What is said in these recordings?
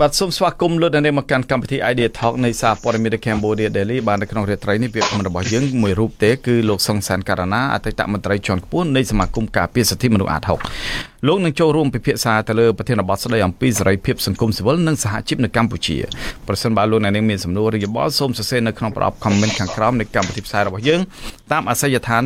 បាទសូមស្វាគមន៍លោកអ្នកមកកាន់កម្មវិធី Idea Talk នៃសារព័ត៌មាន Cambodia Daily បាននៅក្នុងរាត្រីនេះវាខ្ញុំរបស់យើងមួយរូបទេគឺលោកសុងសានករណាអតីតមន្ត្រីជាន់ខ្ពស់នៃសមាគមការពារសិទ្ធិមនុស្សអាត6លោកនឹងចូលរួមពិភាក្សាទៅលើប្រធានបទស្ដីអំពីសេរីភាពសង្គមស៊ីវិលនិងសហជីពនៅកម្ពុជាប្រសិនបើលោកអ្នកមានសំណួរឬយោបល់សូមសរសេរនៅក្នុងប្រអប់ comment ខាងក្រោមនៃកម្មវិធីផ្សាយរបស់យើងតាមអាសយដ្ឋាន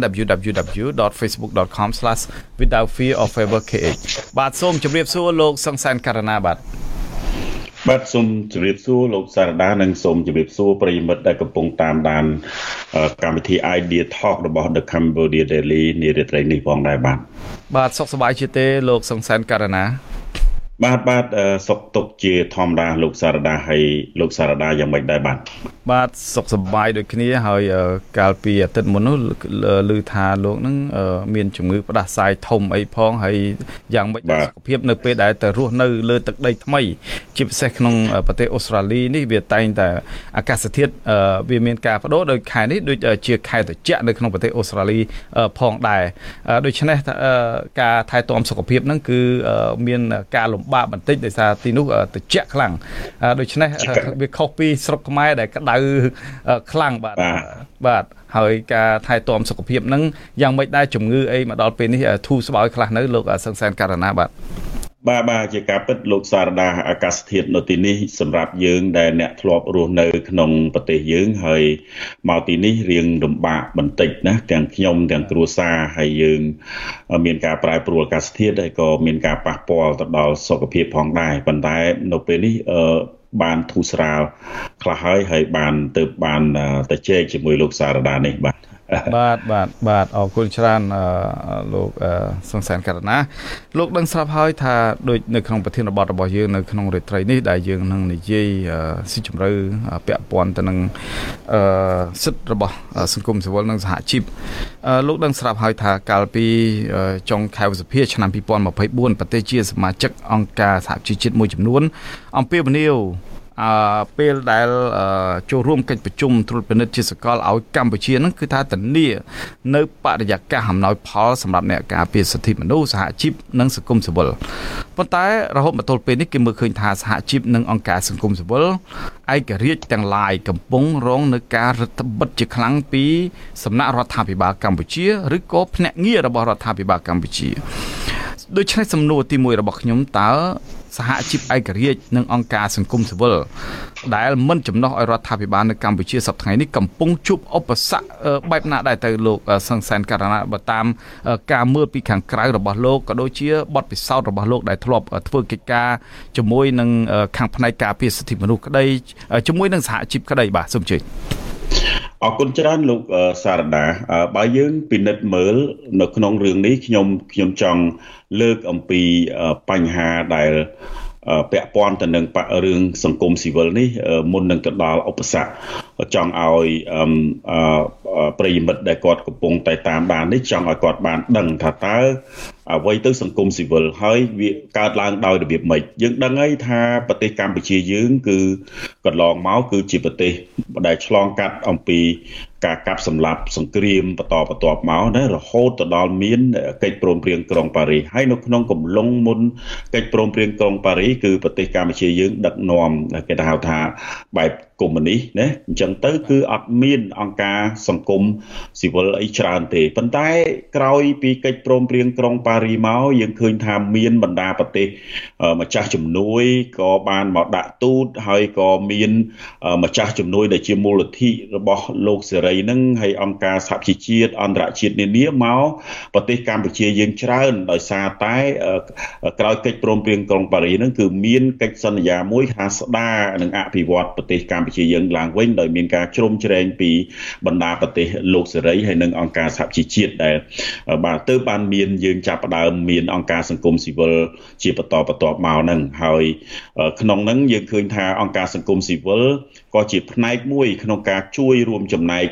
www.facebook.com/withoutfearorfavourkh បាទសូមជម្រាបសួរលោកសុងសានករណាបាទសូមជម្រាបសួរលោកសារដានិងសូមជម្រាបសួរប្រិយមិត្តដែលកំពុងតាមដានកម្មវិធី Idea Talk របស់ The Cambodia Daily នារាត្រីនេះផងដែរបាទសុខសប្បាយជាទេលោកសុងសានករណាបាទសុខទុក្ខជាធម្មតាលោកសារដាហើយលោកសារដាយ៉ាងម៉េចដែរបាទសុខសប្បាយដូចគ្នាហើយកាលពីអាទិត្យមុននោះឮថាលោកនឹងមានជំងឺផ្ដាសាយធំអីផងហើយយ៉ាងម៉េចសុខភាពនៅពេលដែលទៅរស់នៅលើទឹកដីថ្មីជាពិសេសក្នុងប្រទេសអូស្ត្រាលីនេះវាតែងតែអាកាសធាតុវាមានការបដូរដោយខែនេះដូចជាខែត្រជាក់នៅក្នុងប្រទេសអូស្ត្រាលីផងដែរដូច្នេះការថែទាំសុខភាពហ្នឹងគឺមានការលំបាកបន្តិចដោយសារទីនោះត្រជាក់ខ្លាំងដូច្នេះវាខុសពីស្រុកខ្មែរដែលក្តៅខ្លាំងបាទហើយការថែទាំសុខភាពហ្នឹងយ៉ាងម៉េចដែរជំងឺអីមកដល់ពេលនេះធូរស្បើយខ្លះនៅលោកសង្សានករណាបាទជាការពិតលោកសារដាអាកាសធាតុនៅទីនេះសម្រាប់យើងដែលអ្នកធ្លាប់រស់នៅក្នុងប្រទេសយើងហើយមកទីនេះរៀងលំបាកបន្តិចណាទាំងខ្ញុំទាំងគ្រួសារហើយយើងមានការប្រែប្រួលអាកាសធាតុហើយក៏មានការប៉ះពាល់ទៅដល់សុខភាពផងដែរប៉ុន្តែនៅពេលនេះបានធូរស្រាលខ្លះហើយបានទៅជែកជាមួយលោកសារដានេះបាទអរគុណច្រើនលោកសង្សានករណាលោកដឹងស្រាប់ហើយថាដូចនៅក្នុងប្រធានបទរបស់យើងនៅក្នុងរាត្រីនេះដែលយើងនឹងនិយាយស៊ីជម្រៅពាក់ព័ន្ធទៅនឹងសិទ្ធិរបស់សង្គមស៊ីវិលនិងសហជីពលោកដឹងស្រាប់ហើយថាកាលពីចុងខែវិច្ឆិកាឆ្នាំ2024ប្រទេសជាសមាជិកអង្គការសហជីវជាតិមួយចំនួនអំពាវនាវពេលដែលចូលរួមកិច្ចប្រជុំត្រួតពិនិត្យជាសកលឲ្យកម្ពុជានឹងគឺថាធានានៅបរិយាកាសអំណោយផលសម្រាប់អ្នកការពារសិទ្ធិមនុស្សសហជីពនិងសង្គមស៊ីវិលប៉ុន្តែរហូតមកទល់ពេលនេះគេមើលឃើញថាសហជីពនិងអង្គការសង្គមស៊ីវិលឯករាជ្យទាំងឡាយកំពុងរងនឹងការរឹតបន្តឹងជាខ្លាំងពីសំណាក់រដ្ឋាភិបាលកម្ពុជាឬក៏ភ្នាក់ងាររបស់រដ្ឋាភិបាលកម្ពុជាដូច្នេះសំណួរទី1របស់ខ្ញុំតើសហជីពឯករាជ្យនិងអង្គការសង្គមស៊ីវិលដែលមិនចំណុះឲ្យរដ្ឋាភិបាលនៅកម្ពុជាសប្តាហ៍ថ្ងៃនេះកំពុងជួបឧបសគ្គបែបណាដែរទៅលោកសង្សានករណាបើតាមការមើលពីខាងក្រៅរបស់លោកក៏ដូចជាបទពិសោធន៍របស់លោកដែលធ្លាប់ធ្វើកិច្ចការជាមួយនឹងខាងផ្នែកការពារសិទ្ធិមនុស្សក្តីជាមួយនឹងសហជីពក្តីបាទសូមជឿអរគុណច្រើនលោកសារដាបើយើងពិនិត្យមើលនៅក្នុងរឿងនេះខ្ញុំចង់លើកអំពីបញ្ហាដែលពាក់ព័ន្ធទៅនឹងរឿងសង្គមស៊ីវិលនេះមុននឹងទៅដល់ឧបសគ្គចង់ឲ្យប្រិយមិត្តដែលគាត់កំពុងតែតាមដាននេះចង់ឲ្យគាត់បានដឹងថាតើអ្វីទៅសង្គមស៊ីវិលហើយវាកើតឡើងដោយរបៀបម៉េចយើងដឹងហើយថាប្រទេសកម្ពុជាយើងគឺកន្លងមកគឺជាប្រទេសដែលឆ្លងកាត់អំពីការកាប់សម្លាប់សង្គ្រាមបន្តបន្ទាប់មកណារហូតទៅដល់មានកិច្ចព្រមព្រៀងក្រុងប៉ារីសហើយនៅក្នុងកំឡុងមុនកិច្ចព្រមព្រៀងក្រុងប៉ារីសគឺប្រទេសកម្ពុជាយើងដឹកនាំគេហៅថាបែបកុម្មុយនីសណាអញ្ចឹងទៅគឺអត់មានអង្គការសង្គមស៊ីវិលអីច្រើនទេប៉ុន្តែក្រោយពីកិច្ចព្រមព្រៀងក្រុងប៉ារីសមកយើងឃើញថាមានបណ្ដាប្រទេសម្ចាស់ជំនួយក៏បានមកដាក់ទូតហើយក៏មានម្ចាស់ជំនួយដែលជាមូលនិធិរបស់លោកសេរីនឹងហើយអង្គការសហជីវជាតិអន្តរជាតិនានាមកប្រទេសកម្ពុជាយើងច្រើនដោយសារតែក្រោយកិច្ចព្រមព្រៀងក្រុងប៉ារីសនឹងគឺមានកិច្ចសន្យាមួយថាស្ដារនិងអភិវឌ្ឍប្រទេសកម្ពុជាយើងឡើងវិញដោយមានការជ្រោមជ្រែងពីបណ្ដាប្រទេសលោកសេរីហើយនិងអង្គការសហជីវជាតិដែលបានមានយើងចាប់ផ្ដើមមានអង្គការសង្គមស៊ីវិលជាបន្តបន្ទាប់មកហ្នឹងហើយក្នុងហ្នឹងយើងឃើញថាអង្គការសង្គមស៊ីវិលក៏ជាផ្នែកមួយក្នុងការជួយរួមចំណែក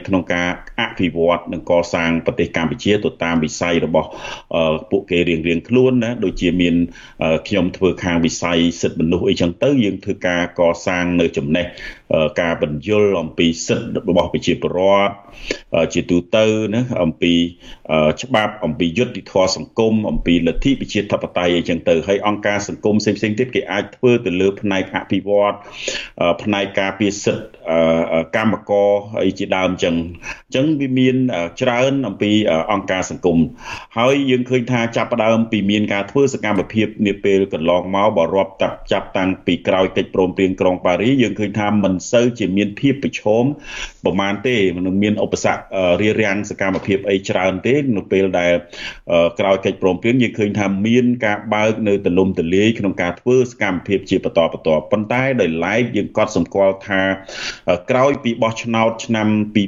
ក្នុងការអភិវឌ្ឍនិងកសាងប្រទេសកម្ពុជាទៅតាមវិស័យរបស់ពួកគេរៀងៗខ្លួនណាដូចជាមានខ្ញុំធ្វើខាងវិស័យសិទ្ធិមនុស្សអីចឹងទៅយើងធ្វើការកសាងនៅចំណេះការបញ្យល់អំពីសិទ្ធិរបស់ប្រជាពលរដ្ឋជាទូទៅណាអំពីច្បាប់អំពីយុត្តិធម៌សង្គមអំពីលទ្ធិប្រជាធិបតេយ្យអីចឹងទៅហើយអង្គការសង្គមផ្សេងៗទៀតគេអាចធ្វើទៅលើផ្នែកអភិវឌ្ឍផ្នែកការពារសិទ្ធិកម្មករអីជាដើមចឹងវាមានច្រើនអំពីអង្គការសង្គមហើយយើងឃើញថាចាប់ផ្ដើមពីមានការធ្វើសកម្មភាពនាពេលកន្លងមកបើរាប់ចាប់តាំងពីក្រោយកិច្ចព្រមព្រៀងក្រុងប៉ារីសយើងឃើញថាមិនសូវជាមានភាពប្រឈមប្រហែលទេមិនមានឧបសគ្គរារាំងសកម្មភាពអីច្រើនទេនៅពេលដែលក្រោយកិច្ចព្រមព្រៀងយើងឃើញថាមានការបើកនៅទលំទលាយក្នុងការធ្វើសកម្មភាពជាបន្តប៉ុន្តែដោយឡែកយើងក៏សម្គាល់ថាក្រោយពីបោះឆ្នោតឆ្នាំ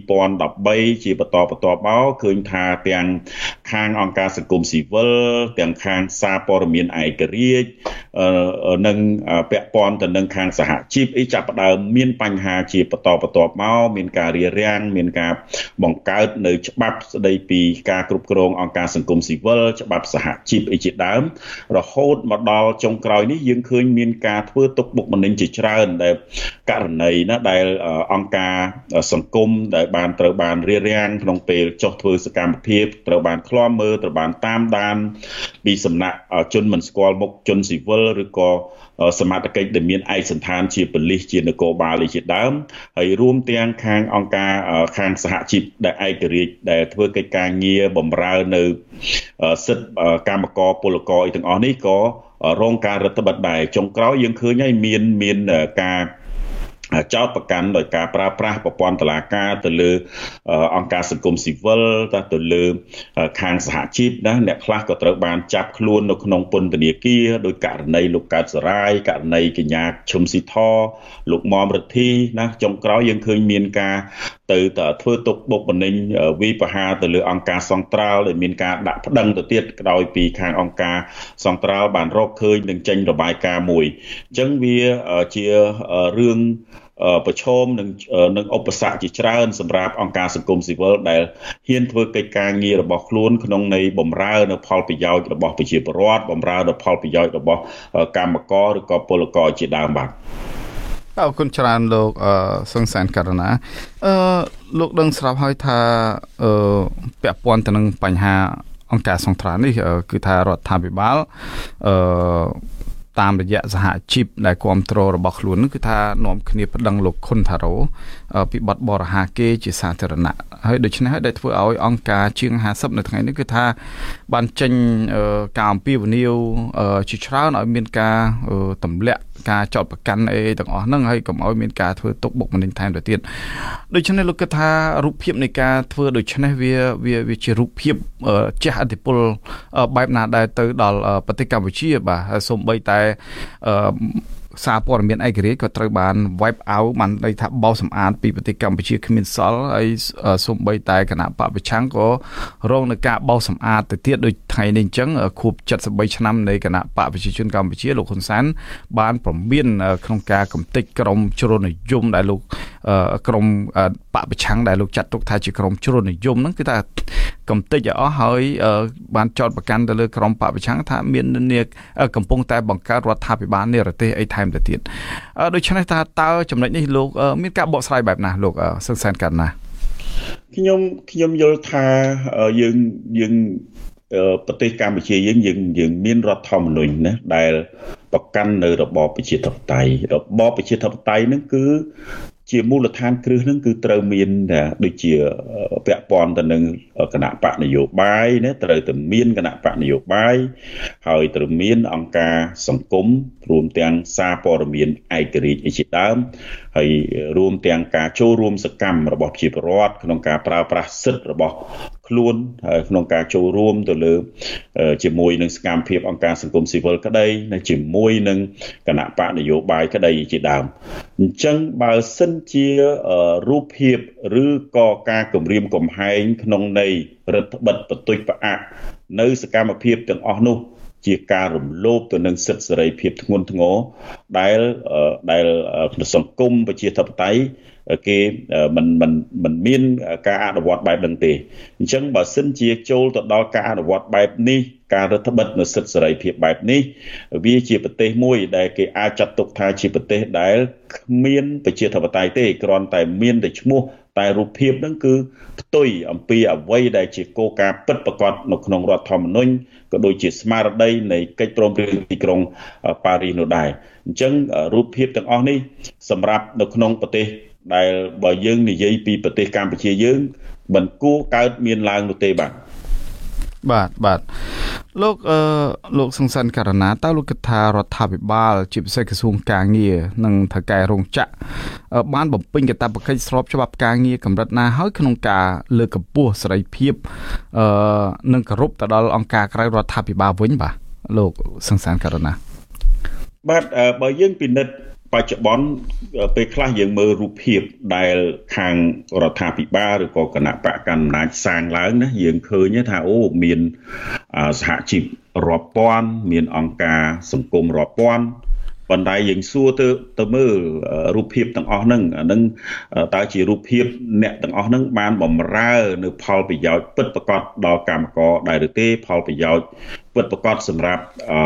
2013ជាបន្តមកឃើញថាទាំងខាងអង្គការសង្គមស៊ីវិលទាំងខាងសារព័ត៌មានឯករាជ្យនិងពាក់ព័ន្ធទៅនឹងខាងសហជីពអីចាប់ផ្ដើមមានបញ្ហាជាបន្តមកមានការរារាំងមានការបង្កើតនៅច្បាប់ស្ដីពីការគ្រប់គ្រងអង្គការសង្គមស៊ីវិលច្បាប់សហជីពអីជាដើមរហូតមកដល់ចុងក្រោយនេះយើងឃើញមានការធ្វើទុកបុកម្នេញជាច្រើនដែលករណីណាដែលអង្គការសង្គមដែលត្រូវបានរារាំងក្នុងពេលចុះធ្វើសកម្មភាពត្រូវបានឃ្លាំមើលត្រូវបានតាមដានពីសំណាក់ជនមិនស្គាល់មុខជនស៊ីវិលឬក៏សមត្ថកិច្ចដែលមានឯកសណ្ឋានជាប៉ូលីសជានគរបាលជាដើមហើយរួមទាំងខាងអង្គការខាងសហជីពដែលឯករាជ្យដែលធ្វើកិច្ចការងារបម្រើនៅសិទ្ធិកម្មករពលករអីទាំងអស់នេះក៏រងការរដ្ឋបတ်ដែរចុងក្រោយយើងឃើញហើយមានការចោទប្រកាន់ដោយការប្រើប្រាស់ប្រព័ន្ធតុលាការទៅលើអង្គការសង្គមស៊ីវិលទៅលើខាងសហជីពណាអ្នកខ្លះក៏ត្រូវបានចាប់ខ្លួននៅក្នុងពន្ធនាគារដោយករណីលោកកើតសរាយករណីកញ្ញាឈឹមស៊ីធលោកមុំរិទ្ធីណាចុងក្រោយយើងឃើញមានការទៅធ្វើទុកបុកម្នេញវិបហាទៅលើអង្គការសង្ត្រាល់ដែលមានការដាក់ប្តឹងទៅទៀតក្រោយពីខាងអង្គការសង្ត្រាល់បានរកឃើញនឹងចេញរបាយការណ៍មួយអញ្ចឹងវាជារឿងប្រឈមនឹងឧបសគ្គជាច្រើនសម្រាប់អង្គការសង្គមស៊ីវិលដែលហ៊ានធ្វើកិច្ចការងាររបស់ខ្លួនក្នុងន័យបម្រើនៅផលប្រយោជន៍របស់ប្រជាពលរដ្ឋបម្រើនៅផលប្រយោជន៍របស់កម្មករឬក៏ពលករជាដើមបាទអរគុណច្រើនលោកសង្សានករណាលោកដឹងស្រាប់ហើយថាពាក់ព័ន្ធទៅនឹងបញ្ហាអង្គការសង្ត្រាល់នេះគឺថារដ្ឋាភិបាលតាមរយៈសហជីពដែលគ្រប់គ្រងរបស់ខ្លួនគឺថានាំគ្នាប្តឹងលោកខុនថារ៉ូពីបទបរិហាគេជាសាធារណៈហើយដូច្នេះហើយដែលធ្វើឲ្យអង្គការជាង50នៅថ្ងៃនេះគឺថាបានចេញការអំពាវនាវជាច្រើនឲ្យមានការទម្លាក់ការចោទប្រកាន់អីទាំងអស់ហ្នឹងហើយកុំឲ្យមានការធ្វើទុកបុកម្នេញថែមទៅទៀតដូច្នេះលោកគិតថារូបភាពនៃការធ្វើដូច្នេះវាជារូបភាពជះឥទ្ធិពលបែបណាដែរទៅដល់ប្រទេសកម្ពុជាបាទសូម្បីតែសារព័ត៌មានឯករាជ្យក៏ត្រូវបាន wipe out បានន័យថាបោសសម្អាតពីប្រទេសកម្ពុជាគ្មានសល់ហើយសូម្បីតែគណៈបព្វប្រឆាំងក៏រងនឹងការបោសសម្អាតទៅទៀតដូចថ្ងៃនេះអញ្ចឹងខួប73ឆ្នាំនៃគណៈបព្វប្រជាជនកម្ពុជាលោកហ៊ុនសែនបានព្រមានក្នុងការកំទេចក្រមជ្រុលនិយមដែលលោកក្រមបព្វប្រឆាំងដែលលោកចាត់ទុកថាជាក្រមជ្រុលនិយមហ្នឹងគឺថាកំទេចឲ្យអស់ហើយបានចោទប្រកាន់ទៅលើក្រមបព្វប្រឆាំងថាមាននាកំពុងតែបង្កើតរដ្ឋាភិបាលនិរទេសអីថែមទៅទៀតដូច្នេះតើចំណុចនេះលោកមានការបកស្រាយបែបណាលោកសង្សានករណាខ្ញុំយល់ថាយើងប្រទេសកម្ពុជាយើងមានរដ្ឋធម្មនុញ្ញណាដែលប្រកាន់នៅរបបប្រជាធិបតេយ្យរបបប្រជាធិបតេយ្យហ្នឹងគឺជាមូលដ្ឋានគ្រឹះហ្នឹងគឺត្រូវមានដូចជាពាក់ព័ន្ធទៅនឹងគណៈបកនយោបាយណាត្រូវតែមានគណៈបកនយោបាយហើយត្រូវមានអង្គការសង្គមរួមទាំងសារព័ត៌មានឯករាជ្យជាដើមហើយរួមទាំងការចូលរួមសកម្មរបស់ប្រជាពលរដ្ឋក្នុងការប្រើប្រាស់សិទ្ធិរបស់ខ្លួនក្នុងការចូលរួមទៅលើជាមួយនឹងសកម្មភាពអង្គការសង្គមស៊ីវិលក្តីនិងជាមួយនឹងគណៈបកនយោបាយក្តីជាដើមអញ្ចឹងបើសិនជារូបភាពឬក៏ការគម្រាមកំហែងក្នុងន័យរដ្ឋបិទបន្ទុយផ្អាកនៅសកម្មភាពទាំងអស់នោះជាការរំលោភទៅនឹងសិទ្ធិសេរីភាពធ្ងន់ធ្ងរដែលសង្គមប្រជាធិបតេយ្យគេមិនមានការអនុវត្តបែបហ្នឹងទេអញ្ចឹងបើសិនជាចូលទៅដល់ការអនុវត្តបែបនេះការរដ្ឋបិទនៅសិទ្ធិសេរីភាពបែបនេះវាជាប្រទេសមួយដែលគេអាចចាត់ទុកថាជាប្រទេសដែលគ្មានប្រជាធិបតេយ្យទេគ្រាន់តែមានតែឈ្មោះតែរូបភាពហ្នឹងគឺផ្ទុយអំពីអ្វីដែលជាគោលការណ៍ពិតប្រាកដនៅក្នុងរដ្ឋធម្មនុញ្ញក៏ដូចជាស្មារតីនៃកិច្ចព្រមព្រៀងទីក្រុងប៉ារីសនោះដែរអញ្ចឹងរូបភាពទាំងអស់នេះសម្រាប់នៅក្នុងប្រទេសដែលបើយើងនិយាយពីប្រទេសកម្ពុជាយើងមិនគួរកើតមានឡើងនោះទេបាទលោកសង្សានករណាតើលោកគិតថារដ្ឋាភិបាលជាពិសេសក្រសួងការងារនិងថៅកែរោងចក្របានបំពេញកាតព្វកិច្ចស្របច្បាប់ការងារកម្រិតណាហើយក្នុងការលើកកម្ពស់សេរីភាពនិងគោរពទៅដល់អង្គការក្រៅរដ្ឋាភិបាលវិញបាទលោកសង្សានករណាបាទបើយើងពិនិត្យបច្ចុប្បន្នពេលខ្លះយើងមើលរូបភាពដែលខាងរដ្ឋាភិបាលឬក៏គណៈបកកណ្ដាលអំណាចសាងឡើងណាយើងឃើញថាអូមានសហជីពរាប់ពាន់មានអង្គការសង្គមរាប់ពាន់ប៉ុន្តែយើងសួរទៅមើលរូបភាពទាំងអស់ហ្នឹងអានឹងតើជារូបភាពអ្នកទាំងអស់ហ្នឹងបានបម្រើនៅផលប្រយោជន៍ពិតប្រាកដដល់កម្មករដែរឬទេផលប្រយោជន៍ពិតប្រាកដសម្រាប់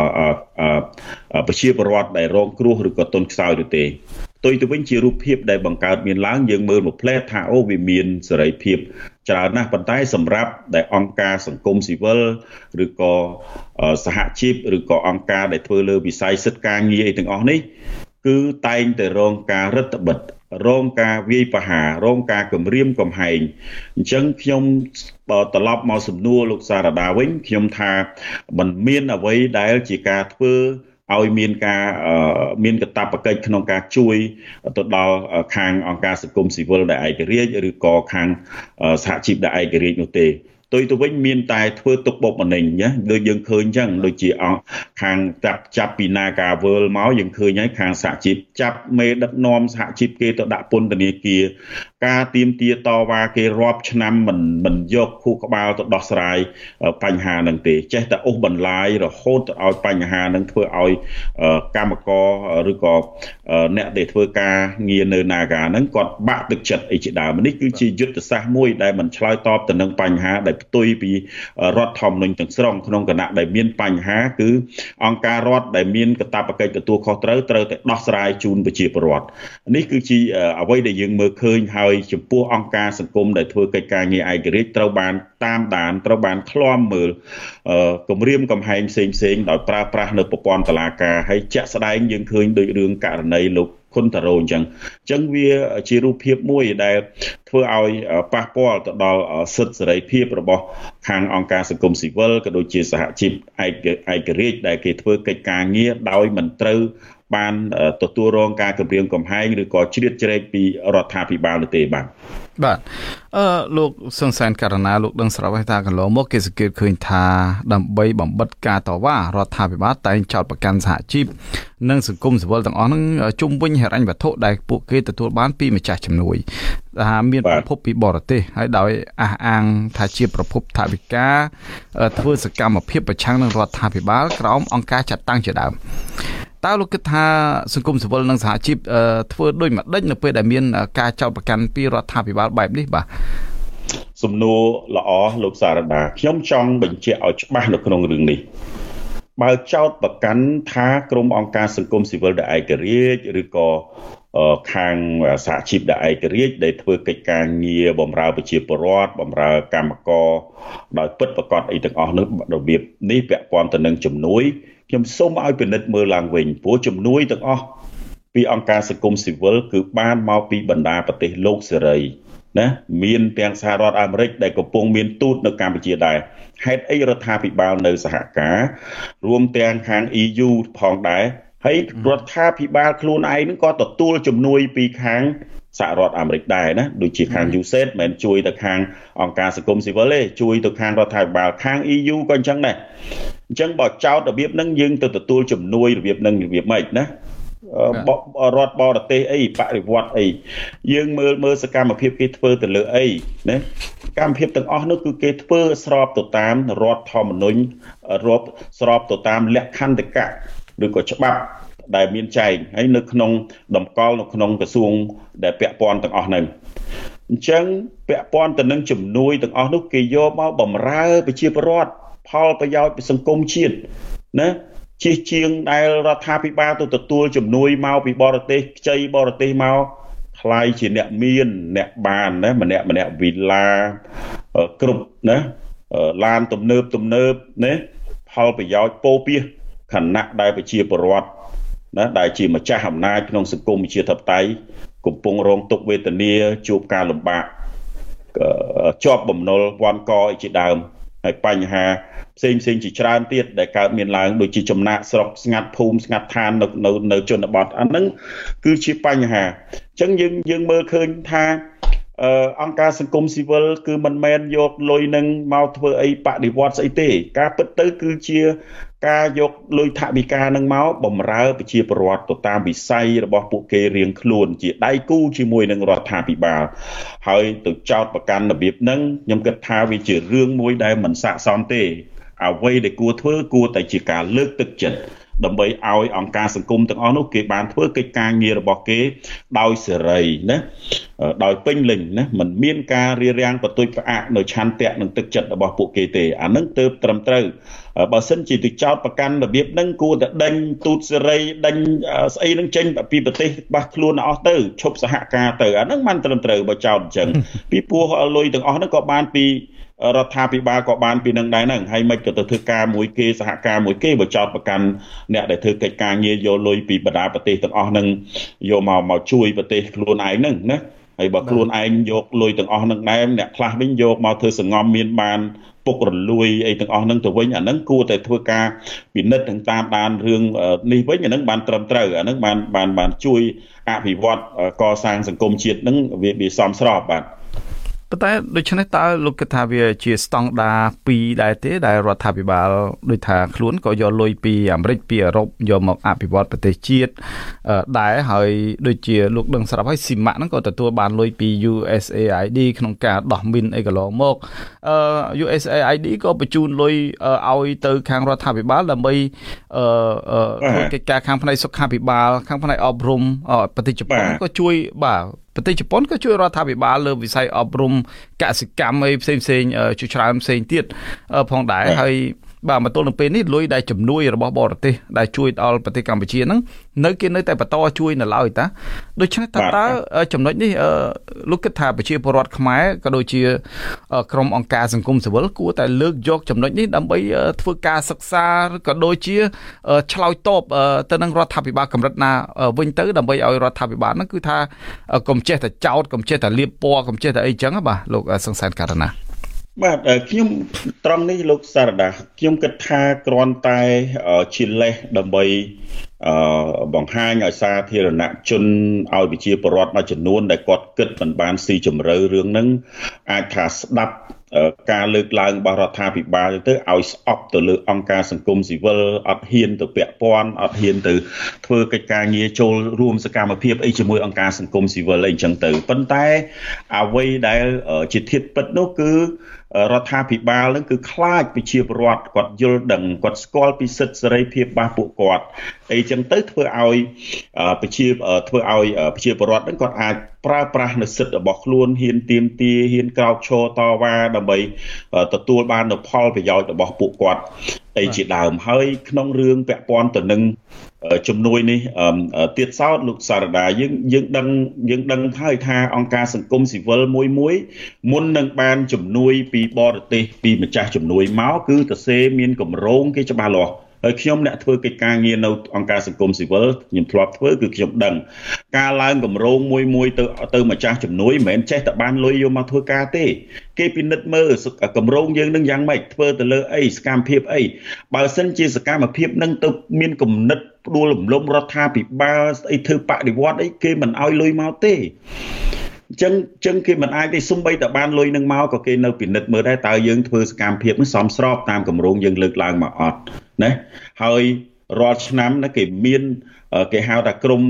ប្រជាពលរដ្ឋដែលរងគ្រោះឬក៏ទន់ខ្សោយឬទេផ្ទុយទៅវិញជារូបភាពដែលបង្កើតមានឡើងយើងមើលមកផ្លែថាអូវាមានសេរីភាពច្រើនណាស់ប៉ុន្តែសម្រាប់ដែលអង្គការសង្គមស៊ីវិលឬក៏សហជីពឬក៏អង្គការដែលធ្វើលើវិស័យសិទ្ធិការងារអីទាំងអស់នេះគឺតែងតែរងការរឹតបន្តឹងរងការវាយប្រហាររងការគំរាមកំហែងអញ្ចឹងខ្ញុំត្រឡប់មកសំណួរលោកសារដាវិញខ្ញុំថាมันមានអ្វីដែលជាការធ្វើឲ្យមានការមានកាតព្វកិច្ចក្នុងការជួយទៅដល់ខាងអង្គការសង្គមស៊ីវិលដែលឯករាជ្យឬក៏ខាងសហជីពដែលឯករាជ្យនោះទេផ្ទុយទៅវិញមានតែធ្វើទុកបុកម្នេញណាដូចយើងឃើញអញ្ចឹងដូចជាខាងចាប់ពី Nagawal មកយើងឃើញហើយខាងសហជីពចាប់មេដឹកនាំសហជីពគេទៅដាក់ពន្ធនាគារការទាមទារតវ៉ាគេរាប់ឆ្នាំមិនយកខួរក្បាលទៅដោះស្រាយបញ្ហាហ្នឹងទេចេះតែអូសបន្លាយរហូតទៅឲ្យបញ្ហាហ្នឹងធ្វើឲ្យកម្មករឬក៏អ្នកដែលធ្វើការងារនៅ Naga ហ្នឹងគាត់បាក់ទឹកចិត្តអីជាដើមនេះគឺជាយុទ្ធសាស្ត្រមួយដែលមិនឆ្លើយតបទៅនឹងបញ្ហាដែលផ្ទុយពីរដ្ឋធម្មនុញ្ញទាំងស្រុងក្នុងគណៈដែលមានបញ្ហាគឺអង្គការរដ្ឋដែលមានកាតព្វកិច្ចទទួលខុសត្រូវតែដោះស្រាយជូនប្រជាពលរដ្ឋនេះគឺជាអ្វីដែលយើងមើលឃើញហើយចំពោះអង្គការសង្គមដែលធ្វើកិច្ចការងារឯករាជ្យត្រូវបានតាមដានត្រូវបានឃ្លាំមើលគម្រាមកំហែងផ្សេងដោយប្រើប្រាស់នៅប្រព័ន្ធតុលាការហើយជាក់ស្ដែងយើងឃើញដូចរឿងករណីលោកខុនតារ៉ូអញ្ចឹងវាជារូបភាពមួយដែលធ្វើឲ្យប៉ះពាល់ទៅដល់សិទ្ធិសេរីភាពរបស់ខាងអង្គការសង្គមស៊ីវិលក៏ដូចជាសហជីពឯករាជ្យដែលគេធ្វើកិច្ចការងារដោយមិនត្រូវបានទទួលរងការគំរាមកំហែងឬក៏ជ្រៀតជ្រែកពីរដ្ឋាភិបាលនោះទេបាទលោកសង្សានករណាលោកដឹងស្រាប់ហើយថាកន្លងមកគេសង្កេតឃើញថាដើម្បីបំបិទការតវ៉ារដ្ឋាភិបាលតែងចោទប្រកាន់សហជីពនិងសង្គមស៊ីវិលទាំងអស់ហ្នឹងជុំវិញហិរញ្ញវត្ថុដែលពួកគេទទួលបានពីម្ចាស់ជំនួយថាមានប្រភពពីបរទេសហើយដោយអះអាងថាជាប្រភពថវិកាធ្វើសកម្មភាពប្រឆាំងនឹងរដ្ឋាភិបាលក្រោមអង្គការចាត់តាំងជាដើមតើលោកគិតថាសង្គមស៊ីវិលនិងសហជីពធ្វើដូចម្ដេចនៅពេលដែលមានការចោទប្រកាន់ពីរដ្ឋាភិបាលបែបនេះបាទសំណួរល្អលោកសារដាខ្ញុំចង់បញ្ជាក់ឲ្យច្បាស់នៅក្នុងរឿងនេះបើចោទប្រកាន់ថាក្រុមអង្គការសង្គមស៊ីវិលដែលឯករាជ្យឬក៏ខាងសហជីពដែលឯករាជ្យដែលធ្វើកិច្ចការងារបម្រើប្រជាពលរដ្ឋបម្រើកម្មករដោយពិតប្រាកដអីទាំងអស់នោះរបៀបនេះពាក់ព័ន្ធទៅនឹងជំនួយខ្ញុំសូមឲ្យពិនិត្យមើលឡើងវិញព្រោះជំនួយទាំងអស់ពីអង្គការសង្គមស៊ីវិលគឺបានមកពីបណ្ដាប្រទេសលោកសេរីណាមានទាំងសហរដ្ឋអាមេរិកដែលកំពុងមានទូតនៅកម្ពុជាដែរហេតុអីរដ្ឋាភិបាលនៅសហការរួមទាំងខាង EU ផងដែរហើយរដ្ឋាភិបាលខ្លួនឯងនឹងក៏ទទួលជំនួយពីខាងសហរដ្ឋអាមេរិកដែរណាដូចជាខាង USAID មិនជួយទៅខាងអង្គការសង្គមស៊ីវិលទេជួយទៅខាងរដ្ឋាភិបាលខាង EU ក៏អញ្ចឹងដែរអញ្ចឹងបើចោទរបៀបហ្នឹងយើងទៅទទួលជំនួយរបៀបហ្នឹងរបៀបម៉េចណារដ្ឋបរទេសអីបរិវត្តអីយើងមើលសកម្មភាពគេធ្វើទៅលើអីណាកម្មភាពទាំងអស់នោះគឺគេធ្វើស្របទៅតាមរដ្ឋធម្មនុញ្ញស្របទៅតាមលក្ខន្តិកៈឬក៏ច្បាប់ដែលមានចែងហើយនៅក្នុងតម្កល់នៅក្នុងក្រសួងដែលពាក់ព័ន្ធទាំងអស់ហ្នឹងអញ្ចឹងពាក់ព័ន្ធទៅនឹងជំនួយទាំងអស់នោះគេយកមកបម្រើប្រជាពលរដ្ឋផលប្រយោជន៍ពីសង្គមជាតិណាជាជាងដែលរដ្ឋាភិបាលទៅទទួលជំនួយមកពីបរទេសខ្ចីបរទេសមកថ្លៃជាអ្នកមានអ្នកបានណាម្នាក់វិឡាគ្រប់ណាឡានទំនើបណាផលប្រយោជន៍ពោពាសខណៈដែលប្រជាពលរដ្ឋណាដែលជាម្ចាស់អំណាចក្នុងសង្គមប្រជាធិបតេយ្យកំពុងរងទុក្ខវេទនាជួបការលំបាកជាប់បំណុលវាន់កអីជាដើមហើយបញ្ហាផ្សេងជាច្រើនទៀតដែលកើតមានឡើងដូចជាចំណាក់ស្រុកស្ងាត់ភូមិស្ងាត់ឋាននៅជនបទអាហ្នឹងគឺជាបញ្ហាអញ្ចឹងយើងមើលឃើញថាអង្គការសង្គមស៊ីវិលគឺមិនមែនយកលុយនឹងមកធ្វើអីបដិវត្តស្អីទេការពិតទៅគឺជាការយកលុយថវិកានឹងមកបំរើប្រជាពលរដ្ឋទៅតាមវិស័យរបស់ពួកគេរៀងខ្លួនជាដៃគូជាមួយនឹងរដ្ឋាភិបាលហើយទៅចោទប្រកាន់របៀបហ្នឹងខ្ញុំគិតថាវាជារឿងមួយដែលមិនស័ក្តិសមទេអ្វីដែលគួរធ្វើគួរតែជាការលើកទឹកចិត្តដើម្បីឲ្យអង្គការសង្គមទាំងអស់នោះគេបានធ្វើកិច្ចការងាររបស់គេដោយសេរីណាដោយពេញលេញណាមិនមានការរារាំងបន្ទុយផ្អាកនៅឆន្ទៈនិងទឹកចិត្តរបស់ពួកគេទេអានឹងទើបត្រឹមត្រូវបើសិនជាទៅចោតប្រកាន់របៀបហ្នឹងគួរតែដេញទូតសេរីដេញស្អីហ្នឹងចេញពីប្រទេសបាសខ្លួនអស់ទៅឈប់សហការទៅអាហ្នឹងមិនត្រឹមត្រូវបើចោតអញ្ចឹងពីព្រោះលុយទាំងអស់ហ្នឹងក៏បានពីរដ្ឋាភិបាលក៏បានពីនឹងដែរហ្នឹងហើយមិនក៏ទៅធ្វើការមួយគេសហការមួយគេបើចោតប្រកាន់អ្នកដែលធ្វើកិច្ចការងារយកលុយពីបណ្ដាប្រទេសទាំងអស់ហ្នឹងយកមកជួយប្រទេសខ្លួនឯងហ្នឹងណាហើយបើខ្លួនឯងយកលុយទាំងអស់ហ្នឹងដែរអ្នកខ្លះវិញយកមកធ្វើសង្ងំមានបានពុករលួយអីទាំងអស់ហ្នឹងទៅវិញអាហ្នឹងគួរតែធ្វើការពិនិត្យនិងតាមដានរឿងនេះវិញអាហ្នឹងបានត្រឹមត្រូវអាហ្នឹងបានជួយអភិវឌ្ឍកសាងសង្គមជាតិហ្នឹងវាសមស្របបាទប៉ុន្តែដូច្នេះតើលោកគិតថាវាជាស្តង់ដារ2ដែរទេដែលរដ្ឋាភិបាលដូចថាខ្លួនក៏យកលុយពីអាមេរិកពីអឺរ៉ុបយកមកអភិវឌ្ឍប្រទេសជាតិដែរហើយដូចជាលោកដឹងស្រាប់ហើយស៊ីម៉ាក់ហ្នឹងក៏ទទួលបានលុយពី USAID ក្នុងការដោះមីនអីកន្លងមកUSAID ក៏បញ្ជូនលុយឲ្យទៅខាងរដ្ឋាភិបាលដើម្បីធ្វើកិច្ចការខាងផ្នែកសុខាភិបាលខាងផ្នែកអប់រំប្រទេសជប៉ុនក៏ជួយបាទប្រទេសជប៉ុនក៏ជួយរដ្ឋាភិបាលលើវិស័យអប់រំកសិកម្មអីផ្សេងជាច្រើនផ្សេងទៀតផងដែរហើយបាទមកទល់នឹងពេលនេះលុយដែលជំនួយរបស់បរទេសដែលជួយដល់ប្រទេសកម្ពុជាហ្នឹងគេនៅតែបន្តជួយនៅឡើយតាដូច្នេះតើចំណុចនេះលោកគិតថាប្រជាពលរដ្ឋខ្មែរក៏ដូចជាក្រុមអង្គការសង្គមស៊ីវិលគួរតែលើកយកចំណុចនេះដើម្បីធ្វើការសិក្សាក៏ដូចជាឆ្លើយតបទៅនឹងរដ្ឋាភិបាលកម្រិតណាវិញទៅដើម្បីឲ្យរដ្ឋាភិបាលហ្នឹងគឺថាកុំចេះតែចោទកុំចេះតែលៀបពណ៌កុំចេះតែអីចឹងបាទលោកសង្សានករណាបាទខ្ញុំត្រង់នេះលោកសារដាខ្ញុំគិតថាគ្រាន់តែជាលេសដើម្បីបង្ហាញឲ្យសាធារណជនឲ្យប្រជាពលរដ្ឋមួយចំនួនដែលគាត់គិតមិនបានស៊ីជម្រៅរឿងហ្នឹងអាចថាស្ដាប់ការលើកឡើងរបស់រដ្ឋាភិបាលទៅឲ្យស្អប់ទៅលើអង្គការសង្គមស៊ីវិលអត់ហ៊ានទៅពាក់ព័ន្ធអត់ហ៊ានទៅធ្វើកិច្ចការងារចូលរួមសកម្មភាពអីជាមួយអង្គការសង្គមស៊ីវិលអីចឹងទៅប៉ុន្តែអ្វីដែលជាធាតុពិតនោះគឺរដ្ឋាភិបាលនឹងគឺខ្លាចប្រជាពលរដ្ឋគាត់យល់ដឹងគាត់ស្គាល់ពីសិទ្ធិសេរីភាពរបស់ពួកគាត់អីចឹងទៅធ្វើឲ្យប្រជាពលរដ្ឋនឹងគាត់អាចប្រើប្រាស់នូវសិទ្ធិរបស់ខ្លួនហ៊ានទាមទារហ៊ានក្រោកឈរតវ៉ាដើម្បីទទួលបាននូវផលប្រយោជន៍របស់ពួកគាត់អីជាដើមហើយក្នុងរឿងពាក់ព័ន្ធទៅនឹងជំនួយនេះទៀតសោតលោកសារដាយើងដឹងហើយថាអង្គការសង្គមស៊ីវិលមួយមុននឹងបានជំនួយពីបរទេសពីម្ចាស់ជំនួយមកគឺទៅសេមានកម្រងគេច្បាស់លាស់ហើយខ្ញុំអ្នកធ្វើកិច្ចការងារនៅអង្គការសង្គមស៊ីវិលខ្ញុំធ្លាប់ធ្វើគឺខ្ញុំដឹងការឡើងកម្រងមួយទៅម្ចាស់ជំនួយមិនមែនចេះតែបានលុយយកមកធ្វើការទេគេពិនិត្យមើលកម្រងយើងនឹងយ៉ាងម៉េចធ្វើទៅលើអីសកម្មភាពអីបើសិនជាសកម្មភាពនឹងទៅមានគំនិតផ្ដួលរំលំរដ្ឋាភិបាលស្អីធ្វើបដិវត្តអីគេមិនឲ្យលុយមកទេចឹងគេមិនអាចទេសំបីតែបានលុយនឹងមកក៏គេនៅពិនិត្យមើលដែរតើយើងធ្វើសកម្មភាពនឹងសមស្របតាមគម្រោងយើងលើកឡើងមកអត់ណាហើយរាល់ឆ្នាំណាគេមានគេហៅថាក្រុម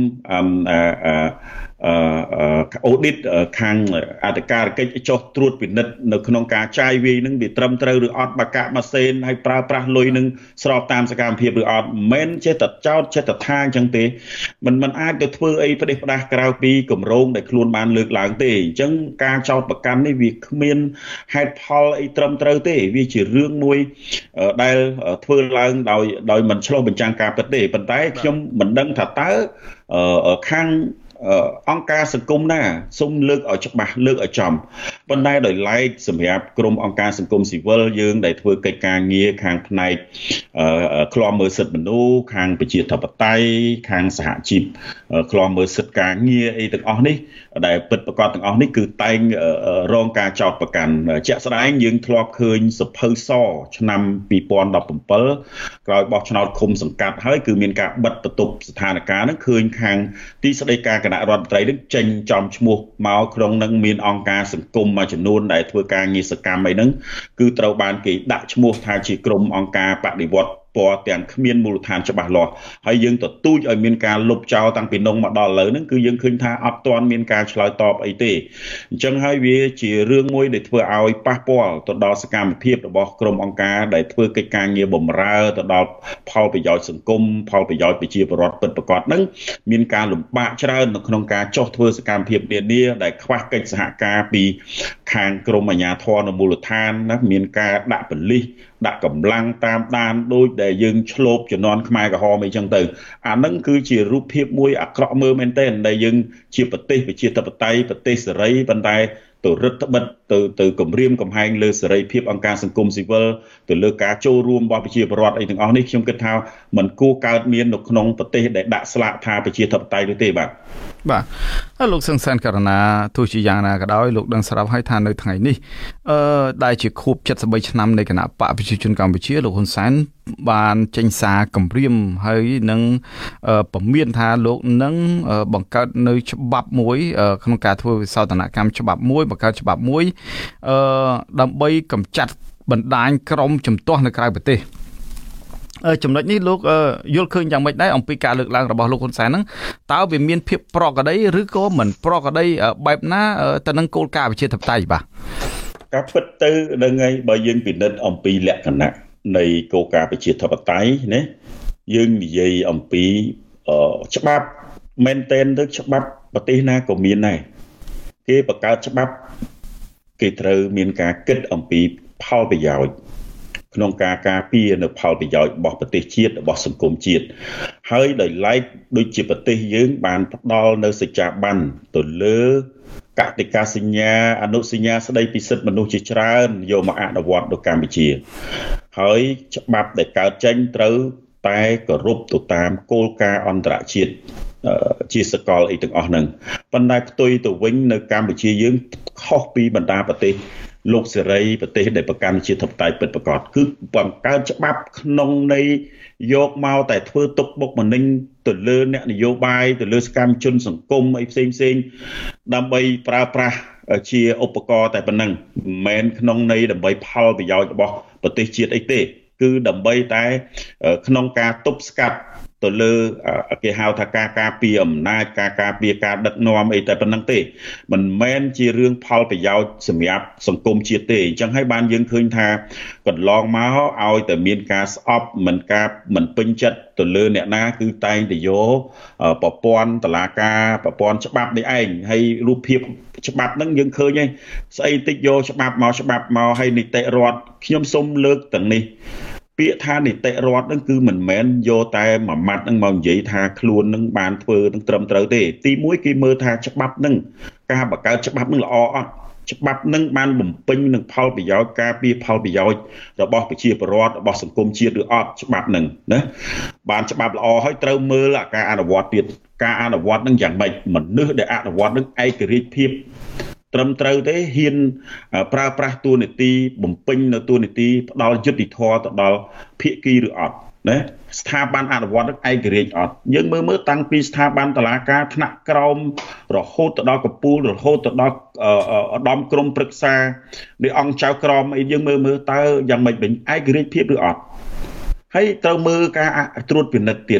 audit ខាងអធិការកិច្ចចុះត្រួតពិនិត្យនៅក្នុងការចាយវាយនឹងវាត្រឹមត្រូវឬអត់បកាម៉ាស៊ីនហើយប្រើប្រាស់លុយនឹងស្របតាមសកម្មភាពឬអត់មិនចេះតែចោតចេះតែថាអញ្ចឹងទេมันអាចទៅធ្វើអីផ្ដេសផ្ដាស់ក្រៅពីគម្រោងដែលខ្លួនបានលើកឡើងទេអញ្ចឹងការចោតប្រកាន់នេះវាគ្មានហេតុផលអីត្រឹមត្រូវទេវាជារឿងមួយដែលធ្វើឡើងដោយមិនឆ្លុះបញ្ចាំងការពិតទេប៉ុន្តែខ្ញុំមិនដឹងថាតើខាងអង្គការសង្គមណាសូមលើកឲ្យច្បាស់លើកឲ្យចំប៉ុន្តែដោយឡែកសម្រាប់ក្រុមអង្គការសង្គមស៊ីវិលយើងដែលធ្វើកិច្ចការងារខាងផ្នែកឃ្លាំមើលសិទ្ធិមនុស្សខាងប្រជាធិបតេយ្យខាងសហជីពឃ្លាំមើលសិទ្ធិការងារអីទាំងអស់នេះដែលពិតប្រាកដទាំងអស់នេះគឺតែងរងការចោទប្រកាន់ជាក់ស្ដែងយើងធ្លាប់ឃើញសភៅសឆ្នាំ2017ក្រោយបោះឆ្នោតឃុំសង្កាត់ហើយគឺមានការបិទបន្ទប់ស្ថានភាពហ្នឹងឃើញខាងទីស្តីការគណៈរដ្ឋមន្ត្រីនឹងចេញចំឈ្មោះមកក្នុងនឹងមានអង្គការសង្គមមួយចំនួនដែលធ្វើការងារសកម្មអីហ្នឹងគឺត្រូវបានគេដាក់ឈ្មោះថាជាក្រុមអង្គការបដិវត្តពណ៌ទាំងគ្មានមូលដ្ឋានច្បាស់លាស់ហើយយើងទទូចឲ្យមានការលុបចោលតាំងពីនងមកដល់ឥឡូវហ្នឹងគឺយើងឃើញថាអត់ទាន់មានការឆ្លើយតបអីទេអញ្ចឹងហើយវាជារឿងមួយដែលធ្វើឲ្យប៉ះពាល់ទៅដល់សកម្មភាពរបស់ក្រុមអង្គការដែលធ្វើកិច្ចការងារបម្រើទៅដល់ផលប្រយោជន៍សង្គមផលប្រយោជន៍ប្រជាពលរដ្ឋពិតប្រាកដហ្នឹងមានការលំបាកច្រើននៅក្នុងការចុះធ្វើសកម្មភាពនានាដែលខ្វះកិច្ចសហការពីខាងក្រមអាជ្ញាធរនៅមូលដ្ឋានណាមានការដាក់ប៉ូលីសដាក់កម្លាំងតាមដានដូចដែលយើងឆ្លូបជំនាន់ខ្មែរក្រហមអីចឹងទៅអាហ្នឹងគឺជារូបភាពមួយអាក្រក់មើលមែនទែនដែលយើងជាប្រទេសប្រជាធិបតេយ្យប្រទេសសេរីប៉ុន្តែទៅរឹតបន្តឹងទៅគម្រាមកំហែងលើសេរីភាពអង្គការសង្គមស៊ីវិលទៅលើការចូលរួមរបស់ប្រជាពលរដ្ឋអីទាំងអស់នេះខ្ញុំគិតថាมันគួរកើតមាននៅក្នុងប្រទេសដែលដាក់ស្លាកថាប្រជាធិបតេយ្យនោះទេបាទហើយលោកសង្សានករណាទោះជាយ៉ាងណាក៏ដោយលោកដឹងស្រាប់ហើយថានៅថ្ងៃនេះដែលជាខួប73ឆ្នាំនៃគណៈបកប្រជាជនកម្ពុជាលោកហ៊ុនសែនបានចេញសារគម្រាមហើយនឹងពមៀនថាលោកនឹងបង្កើតនៅច្បាប់មួយក្នុងការធ្វើវិសោធនកម្មច្បាប់មួយបង្កើតច្បាប់មួយដើម្បីកម្ចាត់បណ្ដាញក្រុមជំទាស់នៅក្រៅប្រទេសចំណុចនេះលោកយល់ឃើញយ៉ាងម៉េចដែរអំពីការលើកឡើងរបស់លោកហ៊ុនសែនហ្នឹងតើវាមានភាពប្រក្រតីឬក៏មិនប្រក្រតីបែបណាទៅនឹងគោលការណ៍ប្រជាធិបតេយ្យបាទការពិតទៅនឹងហើយបើយើងពិនិត្យអំពីលក្ខណៈនៃគោលការណ៍ប្រជាធិបតេយ្យណាយើងនិយាយអំពីច្បាប់មែនទែនទៅច្បាប់ប្រទេសណាក៏មានដែរគេបង្កើតច្បាប់គេត្រូវមានការគិតអំពីផលប្រយោជន៍ក្នុងការការពារនៅផលប្រយោជន៍របស់ប្រទេសជាតិរបស់សង្គមជាតិហើយដោយឡែកដូចជាប្រទេសយើងបានផ្ដល់នៅសច្ចាប័នទៅលើកតិកាសញ្ញាអនុសញ្ញាស្ដីពីសិទ្ធិមនុស្សជាច្រើនយកមកអនុវត្តនៅកម្ពុជាហើយច្បាប់ដែលកើតចេញត្រូវតែគោរពទៅតាមគោលការណ៍អន្តរជាតិជាសកលអីទាំងអស់ហ្នឹងប៉ុន្តែផ្ទុយទៅវិញនៅកម្ពុជាយើងខុសពីបណ្ដាប្រទេសលោកសេរីប្រទេសដែលប្រកាន់ជាធិបតេយ្យពិតប្រាកដគឺបង្កើតច្បាប់ក្នុងន័យយកមកតែធ្វើទុកបុកម្នេញទៅលើអ្នកនយោបាយទៅលើសកម្មជនសង្គមអីផ្សេងដើម្បីប្រើប្រាស់ជាឧបករណ៍តែប៉ុណ្ណឹងមិនមែនក្នុងន័យដើម្បីផលប្រយោជន៍របស់ប្រទេសជាតិអីទេគឺដើម្បីតែក្នុងការទប់ស្កាត់ទៅលើគេហៅថាការការពារអំណាចការការពារការដឹកនាំអីតែប៉ុណ្្នឹងទេមិនមែនជារឿងផលប្រយោជន៍សម្រាប់សង្គមជាតិទេអញ្ចឹងហើយបានយើងឃើញថាកន្លងមកឲ្យតែមានការស្អប់មិនពេញចិត្តទៅលើអ្នកណាគឺតែងតែយកប្រព័ន្ធតុលាការប្រព័ន្ធច្បាប់នេះឯងហើយរូបភាពច្បាប់ហ្នឹងយើងឃើញហើយស្អីតិចយកច្បាប់មកហើយនីតិរដ្ឋខ្ញុំសូមលើកទាំងនេះពាក្យថានីតិរដ្ឋហ្នឹងគឺមិនមែនយកតែមួយម៉ាត់ហ្នឹងមកនិយាយថាខ្លួនហ្នឹងបានធ្វើនឹងត្រឹមត្រូវទេទីមួយគេមើលថាច្បាប់ហ្នឹងការបង្កើតច្បាប់ហ្នឹងល្អអត់ច្បាប់ហ្នឹងបានបំពេញនឹងផលប្រយោជន៍ការពារផលប្រយោជន៍របស់ប្រជាពលរដ្ឋរបស់សង្គមជាតិឬអត់ច្បាប់ហ្នឹងណាបានច្បាប់ល្អហើយត្រូវមើលការអនុវត្តទៀតការអនុវត្តហ្នឹងយ៉ាងម៉េចមនុស្សដែលអនុវត្តហ្នឹងឯករាជ្យភាពត្រឹមត្រូវទេហ៊ានប្រើប្រាស់តួនាទីបំពេញនៅតួនាទីផ្ដល់យុត្តិធម៌ទៅដល់ភាគីឬអត់ណាស្ថាប័នអនុវត្តនឹងឯករាជ្យអត់យើងមើលតាំងពីស្ថាប័នតុលាការថ្នាក់ក្រោមរហូតទៅដល់កំពូលរហូតទៅដល់ឧត្តមក្រុមប្រឹក្សានៃអង្គចៅក្រមអីយើងមើលតើយ៉ាងម៉េចវិញឯករាជ្យភាពឬអត់ហើយត្រូវមើលការត្រួតពិនិត្យទៀត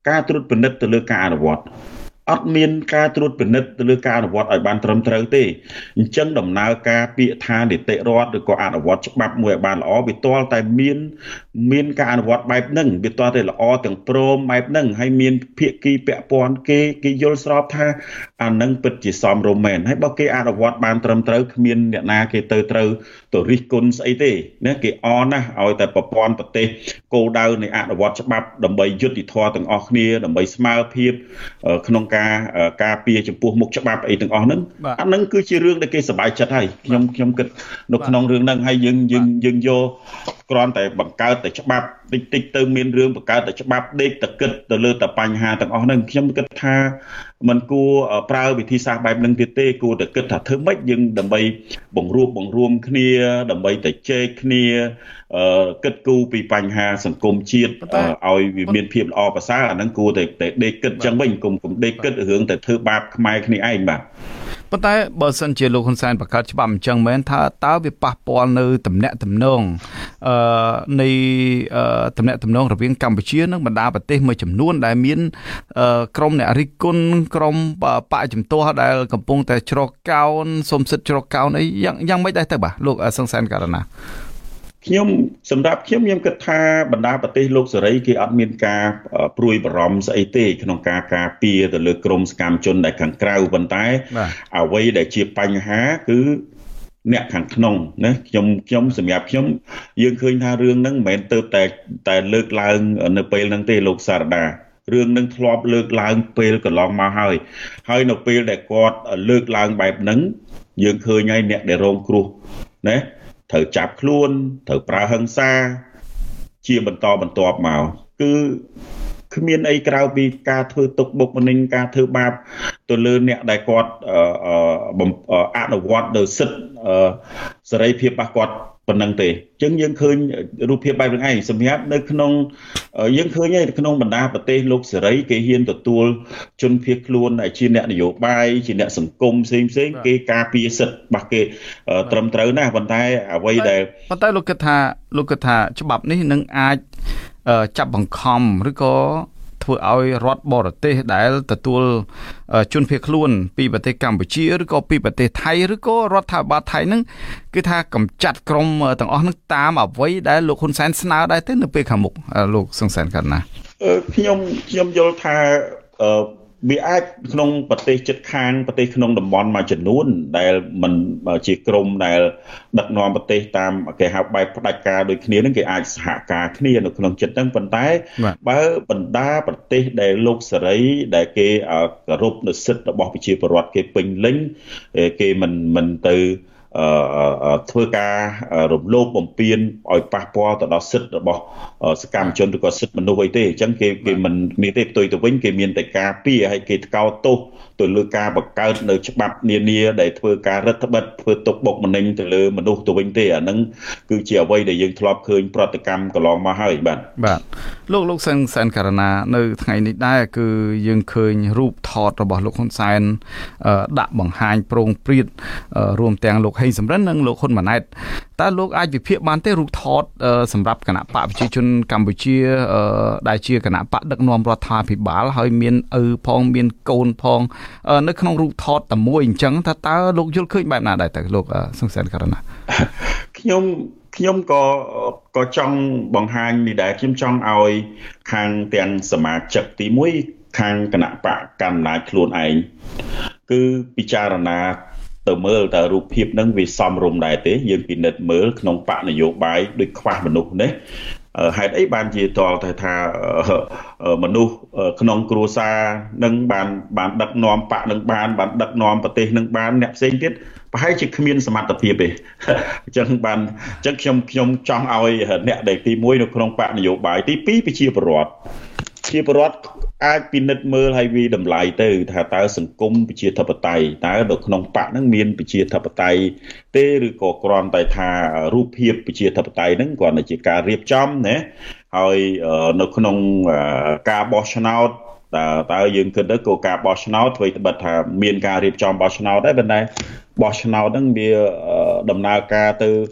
ការត្រួតពិនិត្យទៅលើការអនុវត្តអត់មានការត្រួតពិនិត្យទៅលើការអនុវត្តឲ្យបានត្រឹមត្រូវទេអញ្ចឹងដំណើរការពាក្យថានីតិរដ្ឋឬក៏អនុវត្តច្បាប់មួយឲ្យបានល្អវាទាល់តែមានការអនុវត្តបែបហ្នឹងវាទាល់តែល្អទាំងព្រមបែបហ្នឹងហើយមានភាគីពាក់ព័ន្ធគេយល់ស្របថាអានឹងពិតជាសមរម្យមែនហើយបើគេអនុវត្តបានត្រឹមត្រូវគ្មានអ្នកណាគេទៅរិះគន់ស្អីទេណាគេអន់ណាស់ឲ្យតែប្រព័ន្ធប្រទេសគោលដៅនៃអនុវត្តច្បាប់ដើម្បីយុត្តិធម៌ទាំងអស់គ្នាដើម្បីស្មើភាពក្នុងការពារចំពោះមុខច្បាប់អីទាំងអស់ហ្នឹងអាហ្នឹងគឺជារឿងដែលគេសប្បាយចិត្តហើយខ្ញុំគិតនៅក្នុងរឿងហ្នឹងហើយយើងយកគ្រាន់តែបង្កើតតែច្បាប់តិចទៅមានរឿងបង្កើតតែច្បាប់ដេកតែគិតទៅលើតែបញ្ហាទាំងអស់ហ្នឹងខ្ញុំគិតថាมันគួរប្រើវិធីសាស្ត្របែបហ្នឹងទៀតទេគួរតែគិតថាធ្វើម៉េចយើងដើម្បីបង្រួមគ្នាដើម្បីតែជែកគ្នាគិតគូរពីបញ្ហាសង្គមជាតិឲ្យវាមានភាពល្អប្រសើរអាហ្នឹងគួរតែដេកគិតចឹងវិញកុំដេកគិតរឿងតែធ្វើបាបខ្មែរគ្នាឯងបាទប៉ុន្តែបើសិនជាលោកហ៊ុនសែនបង្កើតច្បាប់អញ្ចឹងមែនថាតើវាប៉ះពាល់នៅទំនាក់ទំនងនៃទំនាក់ទំនងរវាងកម្ពុជានិងបណ្ដាប្រទេសមួយចំនួនដែលមានក្រុមអ្នករិះគន់ក្រុមបកជំទាស់ដែលកំពុងតែច្រកកោនសុំសិទ្ធិច្រកកោនអីយ៉ាងម៉េចដែរទៅបាទលោកសង្សានករណាសម្រាប់ខ្ញុំគិតថាបណ្ដាប្រទេសលោកសេរីគេអត់មានការព្រួយបារម្ភស្អីទេក្នុងការការពារទៅលើក្រមសកម្មជនដែលខាងក្រៅប៉ុន្តែអ្វីដែលជាបញ្ហាគឺអ្នកខាងក្នុងណាខ្ញុំសម្រាប់ខ្ញុំយើងឃើញថារឿងហ្នឹងមិនមែនទៅតែលើកឡើងនៅពេលហ្នឹងទេលោកសារដារឿងនឹងធ្លាប់លើកឡើងពេលកន្លងមកហើយនៅពេលដែលគាត់លើកឡើងបែបហ្នឹងយើងឃើញហើយអ្នកដែលរងគ្រោះណាត្រូវចាប់ខ្លួនត្រូវប្រើហិង្សាជាបន្តបន្ទាប់មកគឺគ្មានអីក្រៅពីការធ្វើទុកបុកម្នេញការធ្វើបាបទៅលើអ្នកដែលគាត់អនុវត្តដោយសិទ្ធិសេរីភាពរបស់គាត់ប៉ុណ្ណឹងទេអញ្ចឹងយើងឃើញរូបភាពបែបហ្នឹងឯងសម្រាប់នៅក្នុងយើងឃើញហើយក្នុងបណ្ដាប្រទេសលោកសេរីគេហ៊ានទទួលជនភៀសខ្លួនដែលជាអ្នកនយោបាយជាអ្នកសង្គមផ្សេងគេការពារសិទ្ធិរបស់គេត្រឹមត្រូវណាស់ប៉ុន្តែអ្វីដែលប៉ុន្តែលោកគិតថាច្បាប់នេះនឹងអាចចាប់បង្ខំឬក៏ធ្វើឲ្យរដ្ឋបរទេសដែលទទួលជនភៀសខ្លួនពីប្រទេសកម្ពុជាឬក៏ពីប្រទេសថៃឬក៏រដ្ឋាភិបាលថៃហ្នឹងគឺថាកម្ចាត់ក្រុមទាំងអស់ហ្នឹងតាមអ្វីដែលលោកហ៊ុនសែនស្នើដែរទេនៅពេលខាងមុខលោកសង្សានករណាខ្ញុំយល់ថាវាអាចក្នុងប្រទេសជិតខាងប្រទេសក្នុងតំបន់មួយចំនួនដែលมันជាក្រមដែលដឹកនាំប្រទេសតាមគេហៅបែបផ្ដាច់ការដូចគ្នានឹងគេអាចសហការគ្នានៅក្នុងចិត្តហ្នឹងប៉ុន្តែបើបណ្ដាប្រទេសដែលលោកសេរីដែលគេគោរពនូវសិទ្ធិរបស់ប្រជាពលរដ្ឋគេពេញលេញគេមិនទៅធ្វើការរំលោភបំពានឲ្យប៉ះពាល់ទៅដល់សិទ្ធិរបស់សកម្មជនឬក៏សិទ្ធិមនុស្សអីទេអញ្ចឹងគេមិនមានទេផ្ទុយទៅវិញគេមានតែការពារឲ្យគេថ្កោលទោសទៅលើការបង្កើតនៅច្បាប់នានាដែលធ្វើការរដ្ឋបិទធ្វើទុកបុកម្នេញទៅលើមនុស្សទៅវិញទេអាហ្នឹងគឺជាអ្វីដែលយើងធ្លាប់ឃើញប្រតិកម្មកន្លងមកហើយបាទលោកសង្សានករណានៅថ្ងៃនេះដែរគឺយើងឃើញរូបថតរបស់លោកហ៊ុនសែនដាក់បង្ហាញប្រងព្រាតរួមទាំងលោកហេងសំរិននិងលោកហ៊ុនម៉ាណែតតើលោកអាចវិភាគបានទេរូបថតសម្រាប់គណៈបកប្រជាជនកម្ពុជាដែលជាគណៈបកដឹកនាំរដ្ឋាភិបាលហើយមានឪផងមានកូនផងនៅក្នុងរូបថតតែមួយអញ្ចឹងតើលោកយល់ឃើញបែបណាដែរទៅលោកសង្សានករណាខ្ញុំក៏ចង់បង្ហាញនេះដែរខ្ញុំចង់ឲ្យខាងទាំងសមាជិកទី1ខាងគណៈបកកាន់អំណាចខ្លួនឯងគឺពិចារណាទៅមើលតើរូបភាពហ្នឹងវាសមរម្យដែរទេយើងពិនិត្យមើលក្នុងបកនយោបាយដូចខ្វះមនុស្សនេះហេតុអីបានជាតលថាមនុស្សក្នុងគ្រួសារនឹងបានដឹកនាំបកនឹងបានដឹកនាំប្រទេសនឹងបានអ្នកផ្សេងទៀតប្រហែលជាគ្មានសមត្ថភាពទេអញ្ចឹងខ្ញុំចង់ឲ្យអ្នកដែលទី1នៅក្នុងបកនយោបាយទី2ប្រជាពលរដ្ឋអាចពិនិត្យមើលឲ្យវាតម្លៃទៅថាតើសង្គមប្រជាធិបតេយ្យតើនៅក្នុងបកហ្នឹងមានប្រជាធិបតេយ្យទេឬក៏គ្រាន់តែថារូបភាពប្រជាធិបតេយ្យហ្នឹងគ្រាន់តែជាការរៀបចំណាហើយនៅក្នុងការបោះឆ្នោតតើយើងគិតទៅក៏ការបោះឆ្នោតធ្វើត្បិតថាមានការរៀបចំបោះឆ្នោតដែរប៉ុន្តែបោះឆ្នោតហ្នឹងវាដំណើរការទៅ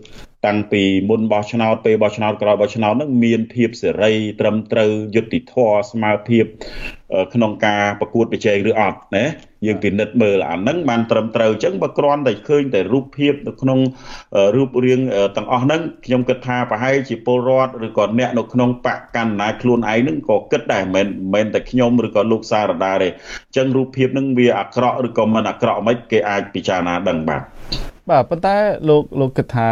តាំងពីមុនបោះឆ្នោតពេលបោះឆ្នោតក្រោយបោះឆ្នោតហ្នឹងមានភាពសេរីត្រឹមត្រូវយុត្តិធម៌ស្មើភាពក្នុងការប្រកួតប្រជែងឬអត់ណាយើងពិនិត្យមើលអាហ្នឹងបានត្រឹមត្រូវអញ្ចឹងបើគ្រាន់តែឃើញតែរូបភាពនៅក្នុងរូបរាងទាំងអស់ហ្នឹងខ្ញុំគិតថាប្រហែលជាពលរដ្ឋឬក៏អ្នកនៅក្នុងបកកណ្ដាលខ្លួនឯងហ្នឹងក៏គិតដែរមិនមែនតែខ្ញុំឬក៏លោកសារដាទេអញ្ចឹងរូបភាពហ្នឹងវាអាក្រក់ឬក៏មិនអាក្រក់មិនគេអាចពិចារណាដឹងបាទប៉ុន្តែលោកគិតថា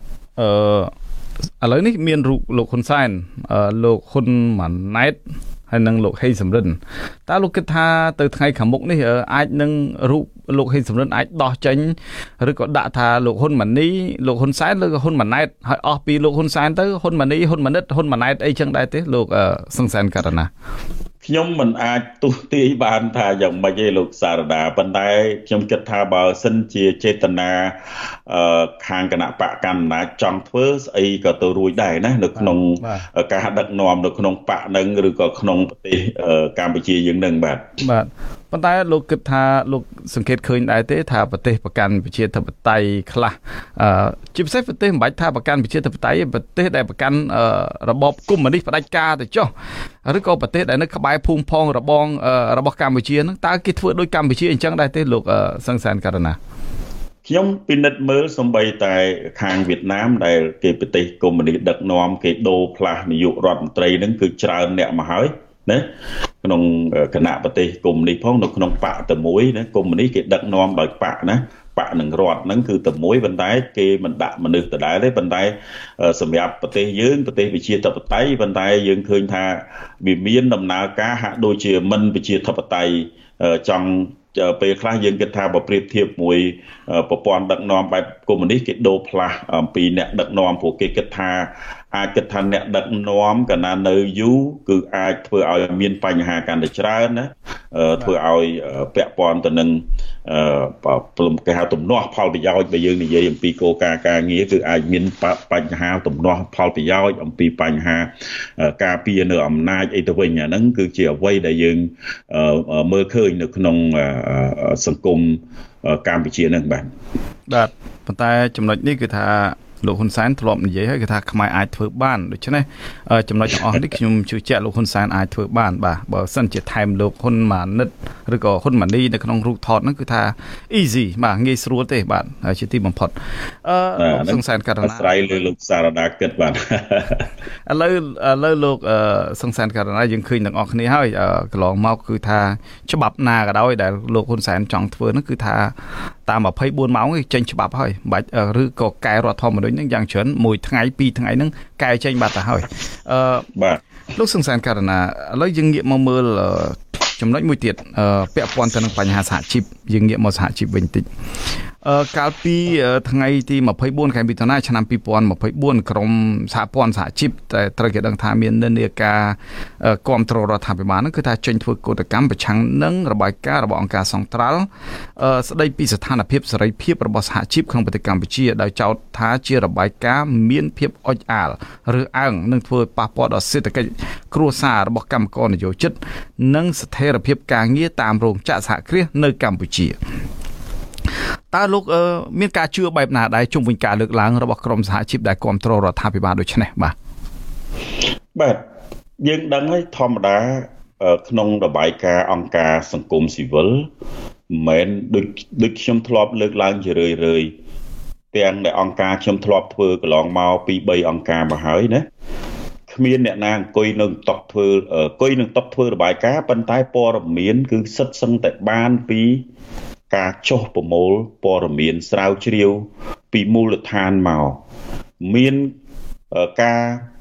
ឥឡូវនេះមានរូបលោកហ៊ុនសែនលោកហ៊ុនម៉ាណែតហើយនឹងលោកហេងសំរិនតើលោកគិតថាទៅថ្ងៃខាងមុខនេះអាចនឹងរូបលោកហេងសំរិនអាចដោះចេញឬក៏ដាក់ថាលោកហ៊ុនម៉ាណីលោកហ៊ុនសែនឬក៏ហ៊ុនម៉ាណែតហើយអស់ពីលោកហ៊ុនសែនទៅហ៊ុនម៉ាណីហ៊ុនម៉ាណិតហ៊ុនម៉ាណែតអីចឹងដែរទេលោកសង្សានករណាខ្ញុំមិនអាចទស្សទាយបានថាយ៉ាងម៉េចទេលោកសារដាប៉ុន្តែខ្ញុំគិតថាបើសិនជាចេតនាខាងគណៈបកកណ្ដាលចង់ធ្វើស្អីក៏ទៅរួចដែរណានៅក្នុងការដឹកនាំនៅក្នុងបកនឹងឬក៏ក្នុងប្រទេសកម្ពុជាយើងនឹងបាទប៉ុន្តែលោកគិតថាលោកសង្កេតឃើញដែរទេថាប្រទេសប្រកាន់ប្រជាធិបតេយ្យខ្លះជាពិសេសប្រទេសមិនបាច់ថាប្រកាន់ប្រជាធិបតេយ្យទេប្រទេសដែលប្រកាន់របបកុម្មុយនីសផ្ដាច់ការទៅចុះឬក៏ប្រទេសដែលនៅក្បែរភូមិផងរបស់កម្ពុជាហ្នឹងតើគេធ្វើដូចកម្ពុជាអញ្ចឹងដែរទេលោកសង្សានករណាខ្ញុំពិនិត្យមើលសំបីតែខាងវៀតណាមដែលគេប្រទេសកុម្មុយនីសដឹកនាំគេដូរផ្លាស់នាយករដ្ឋមន្ត្រីហ្នឹងគឺច្រើនអ្នកមកហើយណាក្នុងគណៈប្រទេសកុម្មុយនីសផងនៅក្នុងបកតែមួយណាកុម្មុយនីសគេដឹកនាំដោយបកណាបកនឹងរដ្ឋហ្នឹងគឺតែមួយប៉ុន្តែគេមិនដាក់មនុស្សដដែលទេប៉ុន្តែសម្រាប់ប្រទេសយើងប្រទេសប្រជាធិបតេយ្យប៉ុន្តែយើងឃើញថាវាមានដំណើរការហាក់ដូចជាមិនប្រជាធិបតេយ្យចង់ពេលខ្លះយើងគិតថាបើប្រៀបធៀបមួយប្រព័ន្ធដឹកនាំបែបកុម្មុយនីសគេដូរផ្លាស់អំពីអ្នកដឹកនាំព្រោះគេគិតថាអាចគិតថាអ្នកដឹកនាំកាលណានៅយូរគឺអាចធ្វើឲ្យមានបញ្ហាកាន់តែច្រើនណាធ្វើឲ្យពាក់ព័ន្ធទៅនឹងគេហៅទំនាស់ផលប្រយោជន៍បើយើងនិយាយអំពីគោលការណ៍ការងារគឺអាចមានបញ្ហាទំនាស់ផលប្រយោជន៍អំពីបញ្ហាការពារនៅអំណាចអីទៅវិញអាហ្នឹងគឺជាអ្វីដែលយើងមើលឃើញនៅក្នុងសង្គមកម្ពុជាហ្នឹងបាទប៉ុន្តែចំណុចនេះគឺថាលោកហ៊ុនសែនធ្លាប់និយាយហើយគឺថាខ្មែរអាចធ្វើបានដូច្នេះចំណុចទាំងអស់នេះខ្ញុំជឿជាក់លោកហ៊ុនសែនអាចធ្វើបានបាទបើសិនជាថែមលោកហ៊ុនម៉ាណិតឬក៏ហ៊ុនម៉ាណីនៅក្នុងរូបថតហ្នឹងគឺថា easy បាទងាយស្រួលទេបាទជាទីបំផុតលោកសង្សានករណាស្រ័យលើលោកសារដាគិតបាទឥឡូវលោកសង្សានករណាយើងឃើញទាំងអស់គ្នាហើយកន្លងមកគឺថាច្បាប់ណាក៏ដោយដែលលោកហ៊ុនសែនចង់ធ្វើហ្នឹងគឺថាតាម24ម៉ោងចេញច្បាប់ហើយបាច់ឬក៏កែរដ្ឋធម្មនុញ្ញហ្នឹងយ៉ាងច្រើនមួយថ្ងៃពីរថ្ងៃហ្នឹងកែចេញបាត់ទៅហើយបាទលោកសង្សានករណាឥឡូវយើងងាកមកមើលចំណុចមួយទៀតពាក់ព័ន្ធទៅនឹងបញ្ហាសហជីពយើងងាកមកសហជីពវិញតិចកាលពីថ្ងៃទី24ខែមិថុនាឆ្នាំ2024ក្រុមសហព័ន្ធសហជីពតែត្រូវគេដឹងថាមាននិន្នាការគាំទ្ររដ្ឋាភិបាលហ្នឹងគឺថាចេញធ្វើកោតកម្មប្រឆាំងនឹងរបាយការណ៍របស់អង្គការសង្ត្រាល់ស្ដីពីស្ថានភាពសេរីភាពរបស់សហជីពក្នុងប្រទេសកម្ពុជាដោយចោទថាជារបាយការណ៍មានភាពអុចអាលឬអើងនឹងធ្វើប៉ះពាល់ដល់សេដ្ឋកិច្ចគ្រួសាររបស់កម្មករនិយោជិតនិងស្ថិរភាពការងារតាមរោងចក្រសហគ្រាសនៅកម្ពុជាតើលោកមានការជឿបែបណាដែរជុំវិញការលើកឡើងរបស់ក្រមសហជីពដែលគ្រប់គ្រងរដ្ឋាភិបាលដូចនេះបាទយើងដឹងហើយធម្មតាក្នុងរបាយការណ៍អង្គការសង្គមស៊ីវិលមិនដូចខ្ញុំធ្លាប់លើកឡើងជារឿយទាំងដែលអង្គការខ្ញុំធ្លាប់ធ្វើកន្លងមកពី3អង្គការមកហើយណាគ្មានអ្នកណាអង្គុយនឹងតុធ្វើរបាយការណ៍ប៉ុន្តែព័ត៌មានគឺសិតសឹងតែបានពីការចុះប្រមូលព័ត៌មានស្រាវជ្រាវពីមូលដ្ឋានមកមានការ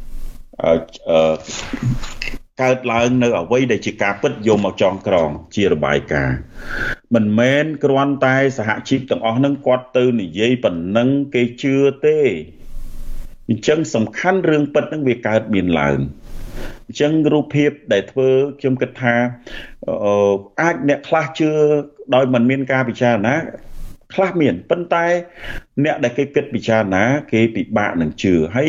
កើតឡើងនៅអ្វីដែលជាការពិតយកមកចងក្រងជារបាយការណ៍មិនមែនគ្រាន់តែសហជីពទាំងអស់ហ្នឹងគាត់ទៅនិយាយប៉ុណ្ណឹងគេជឿទេអញ្ចឹងសំខាន់រឿងពិតហ្នឹងវាកើតមានឡើងអញ្ចឹងរូបភាពដែលធ្វើខ្ញុំគិតថាអាចអ្នកខ្លះជឿដោយមិនមានការពិចារណាខ្លះមានប៉ុន្តែអ្នកដែលគេគិតពិចារណាគេពិបាកនឹងជឿហើយ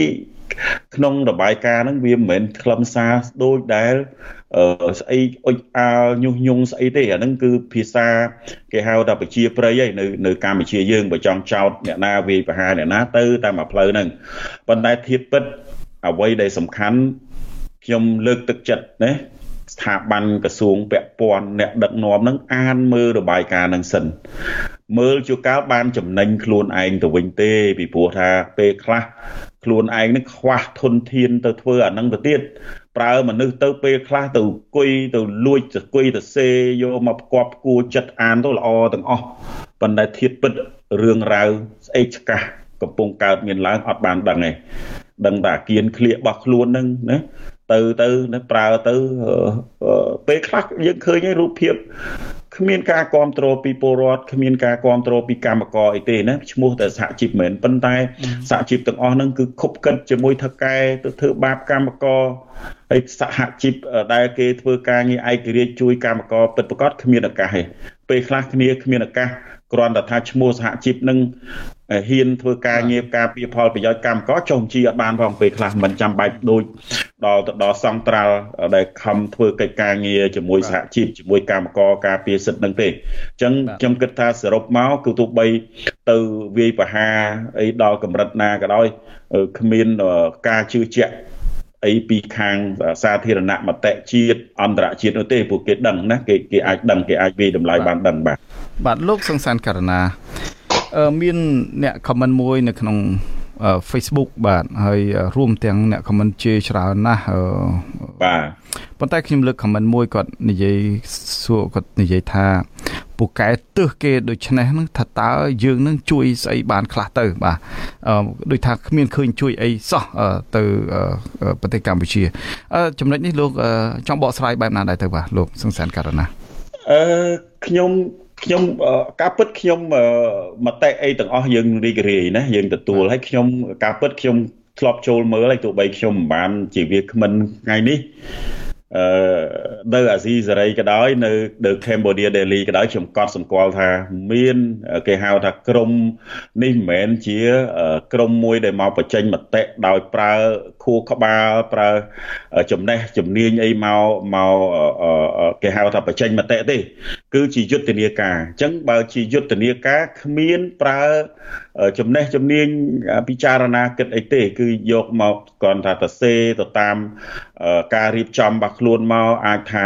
ក្នុងរបាយការណ៍ហ្នឹងវាមិនមែនខ្លឹមសារដូចដែលស្អីអុចអាលញុះញង់ស្អីទេអាហ្នឹងគឺភាសាគេហៅថាប្រជាប្រិយឯនៅកម្ពុជាយើងបើចង់ចោតអ្នកណាវាយប្រហារអ្នកណាទៅតាមមួយផ្លូវហ្នឹងប៉ុន្តែធៀបពិតអ្វីដែលសំខាន់ខ្ញុំលើកទឹកចិត្តណាស្ថាប័នក្រសួងពាក់ព័ន្ធអ្នកដឹកនាំហ្នឹងអានមើលរបាយការណ៍ហ្នឹងសិនមើលជួនកាលបានចំណេញខ្លួនឯងទៅវិញទេពីព្រោះថាពេលខ្លះខ្លួនឯងនឹងខ្វះធនធានទៅធ្វើអាហ្នឹងទៅទៀតប្រើមនុស្សទៅពេលខ្លះទៅអង្គុយទៅលួចទៅអង្គុយទៅសេយកមកផ្គប់គួរចិត្តអានទៅល្អទាំងអស់ប៉ុន្តែធៀបពិតរឿងរ៉ាវស្អេកឆ្កាស់កំពុងកើតមានឡើងអត់បានដឹងទេដឹងតែអាគារឃ្លៀករបស់ខ្លួនហ្នឹងណាទៅប្រើទៅពេលខ្លះយើងឃើញរូបភាពគ្មានការគ្រប់គ្រងពីពលរដ្ឋគ្មានការគ្រប់គ្រងពីកម្មករអីទេណាឈ្មោះតែសហជីពមែនប៉ុន្តែសហជីពទាំងអស់ហ្នឹងគឺខົບកិតជាមួយថៅកែទៅធ្វើបាបកម្មករហើយសហជីពដែលគេធ្វើការងារឯករាជ្យជួយកម្មករពិតប្រាកដគ្មានឱកាសទេពេលខ្លះគ្នាគ្មានឱកាសគ្រាន់តែថាឈ្មោះសហជីពនឹងហ៊ានធ្វើការងារការពារផលប្រយោជន៍កម្មករចុះជីអត់បានផងពេលខ្លះមិនចាំបាច់ដូចដល់សង្ត្រាល់ដែលខំធ្វើកិច្ចការងារជាមួយសហជីពជាមួយកម្មករការពារសិទ្ធិនឹងទេអញ្ចឹងខ្ញុំគិតថាសរុបមកគឺទោះបីទៅវាយប្រហារអីដល់កម្រិតណាក៏ដោយគ្មានការជឿជាក់អីពីខាងសាធារណមតិជាតិអន្តរជាតិនោះទេពួកគេដឹងណាគេអាចដឹងគេអាចវាយតម្លៃបានដឹងបាទលោកសង្សានករណាមានអ្នក comment មួយនៅក្នុងFacebook បាទហើយរួមទាំងអ្នក comment ជាច្រើនណាស់បាទប៉ុន្តែខ្ញុំលើក comment មួយគាត់និយាយគាត់និយាយថាពូកែទើសគេដូច្នេះនឹងថាតើយើងនឹងជួយស្អីបានខ្លះទៅបាទដូចថាគ្មានឃើញជួយអីសោះទៅប្រទេសកម្ពុជាចំណុចនេះលោកចង់បកស្រាយបែបណាដែរទៅបាទលោកសង្សានករណាខ្ញុំការពិតខ្ញុំមតិអីទាំងអស់យើងរីករាយណាយើងទទួលហើយខ្ញុំការពិតខ្ញុំធ្លាប់ចូលមើលហើយទោះបីខ្ញុំមិនបានជាវាគ្មិនថ្ងៃនេះនៅអាស៊ីសេរីក៏ដោយនៅ Cambodia Daily ក៏ដោយខ្ញុំកត់សម្គាល់ថាមានគេហៅថាក្រុមនេះមិនមែនជាក្រុមមួយដែលមកបញ្ចេញមតិដោយប្រើខួរក្បាលប្រើចំណេះជំនាញអីមកគេហៅថាបញ្ចេញមតិទេគឺជាយុទ្ធនាការអញ្ចឹងបើជាយុទ្ធនាការគ្មានប្រើចំណេះជំនាញពិចារណាគិតអីទេគឺយកមកគ្រាន់ថាទៅសេទៅតាមការរៀបចំរបស់ខ្លួនមកអាចថា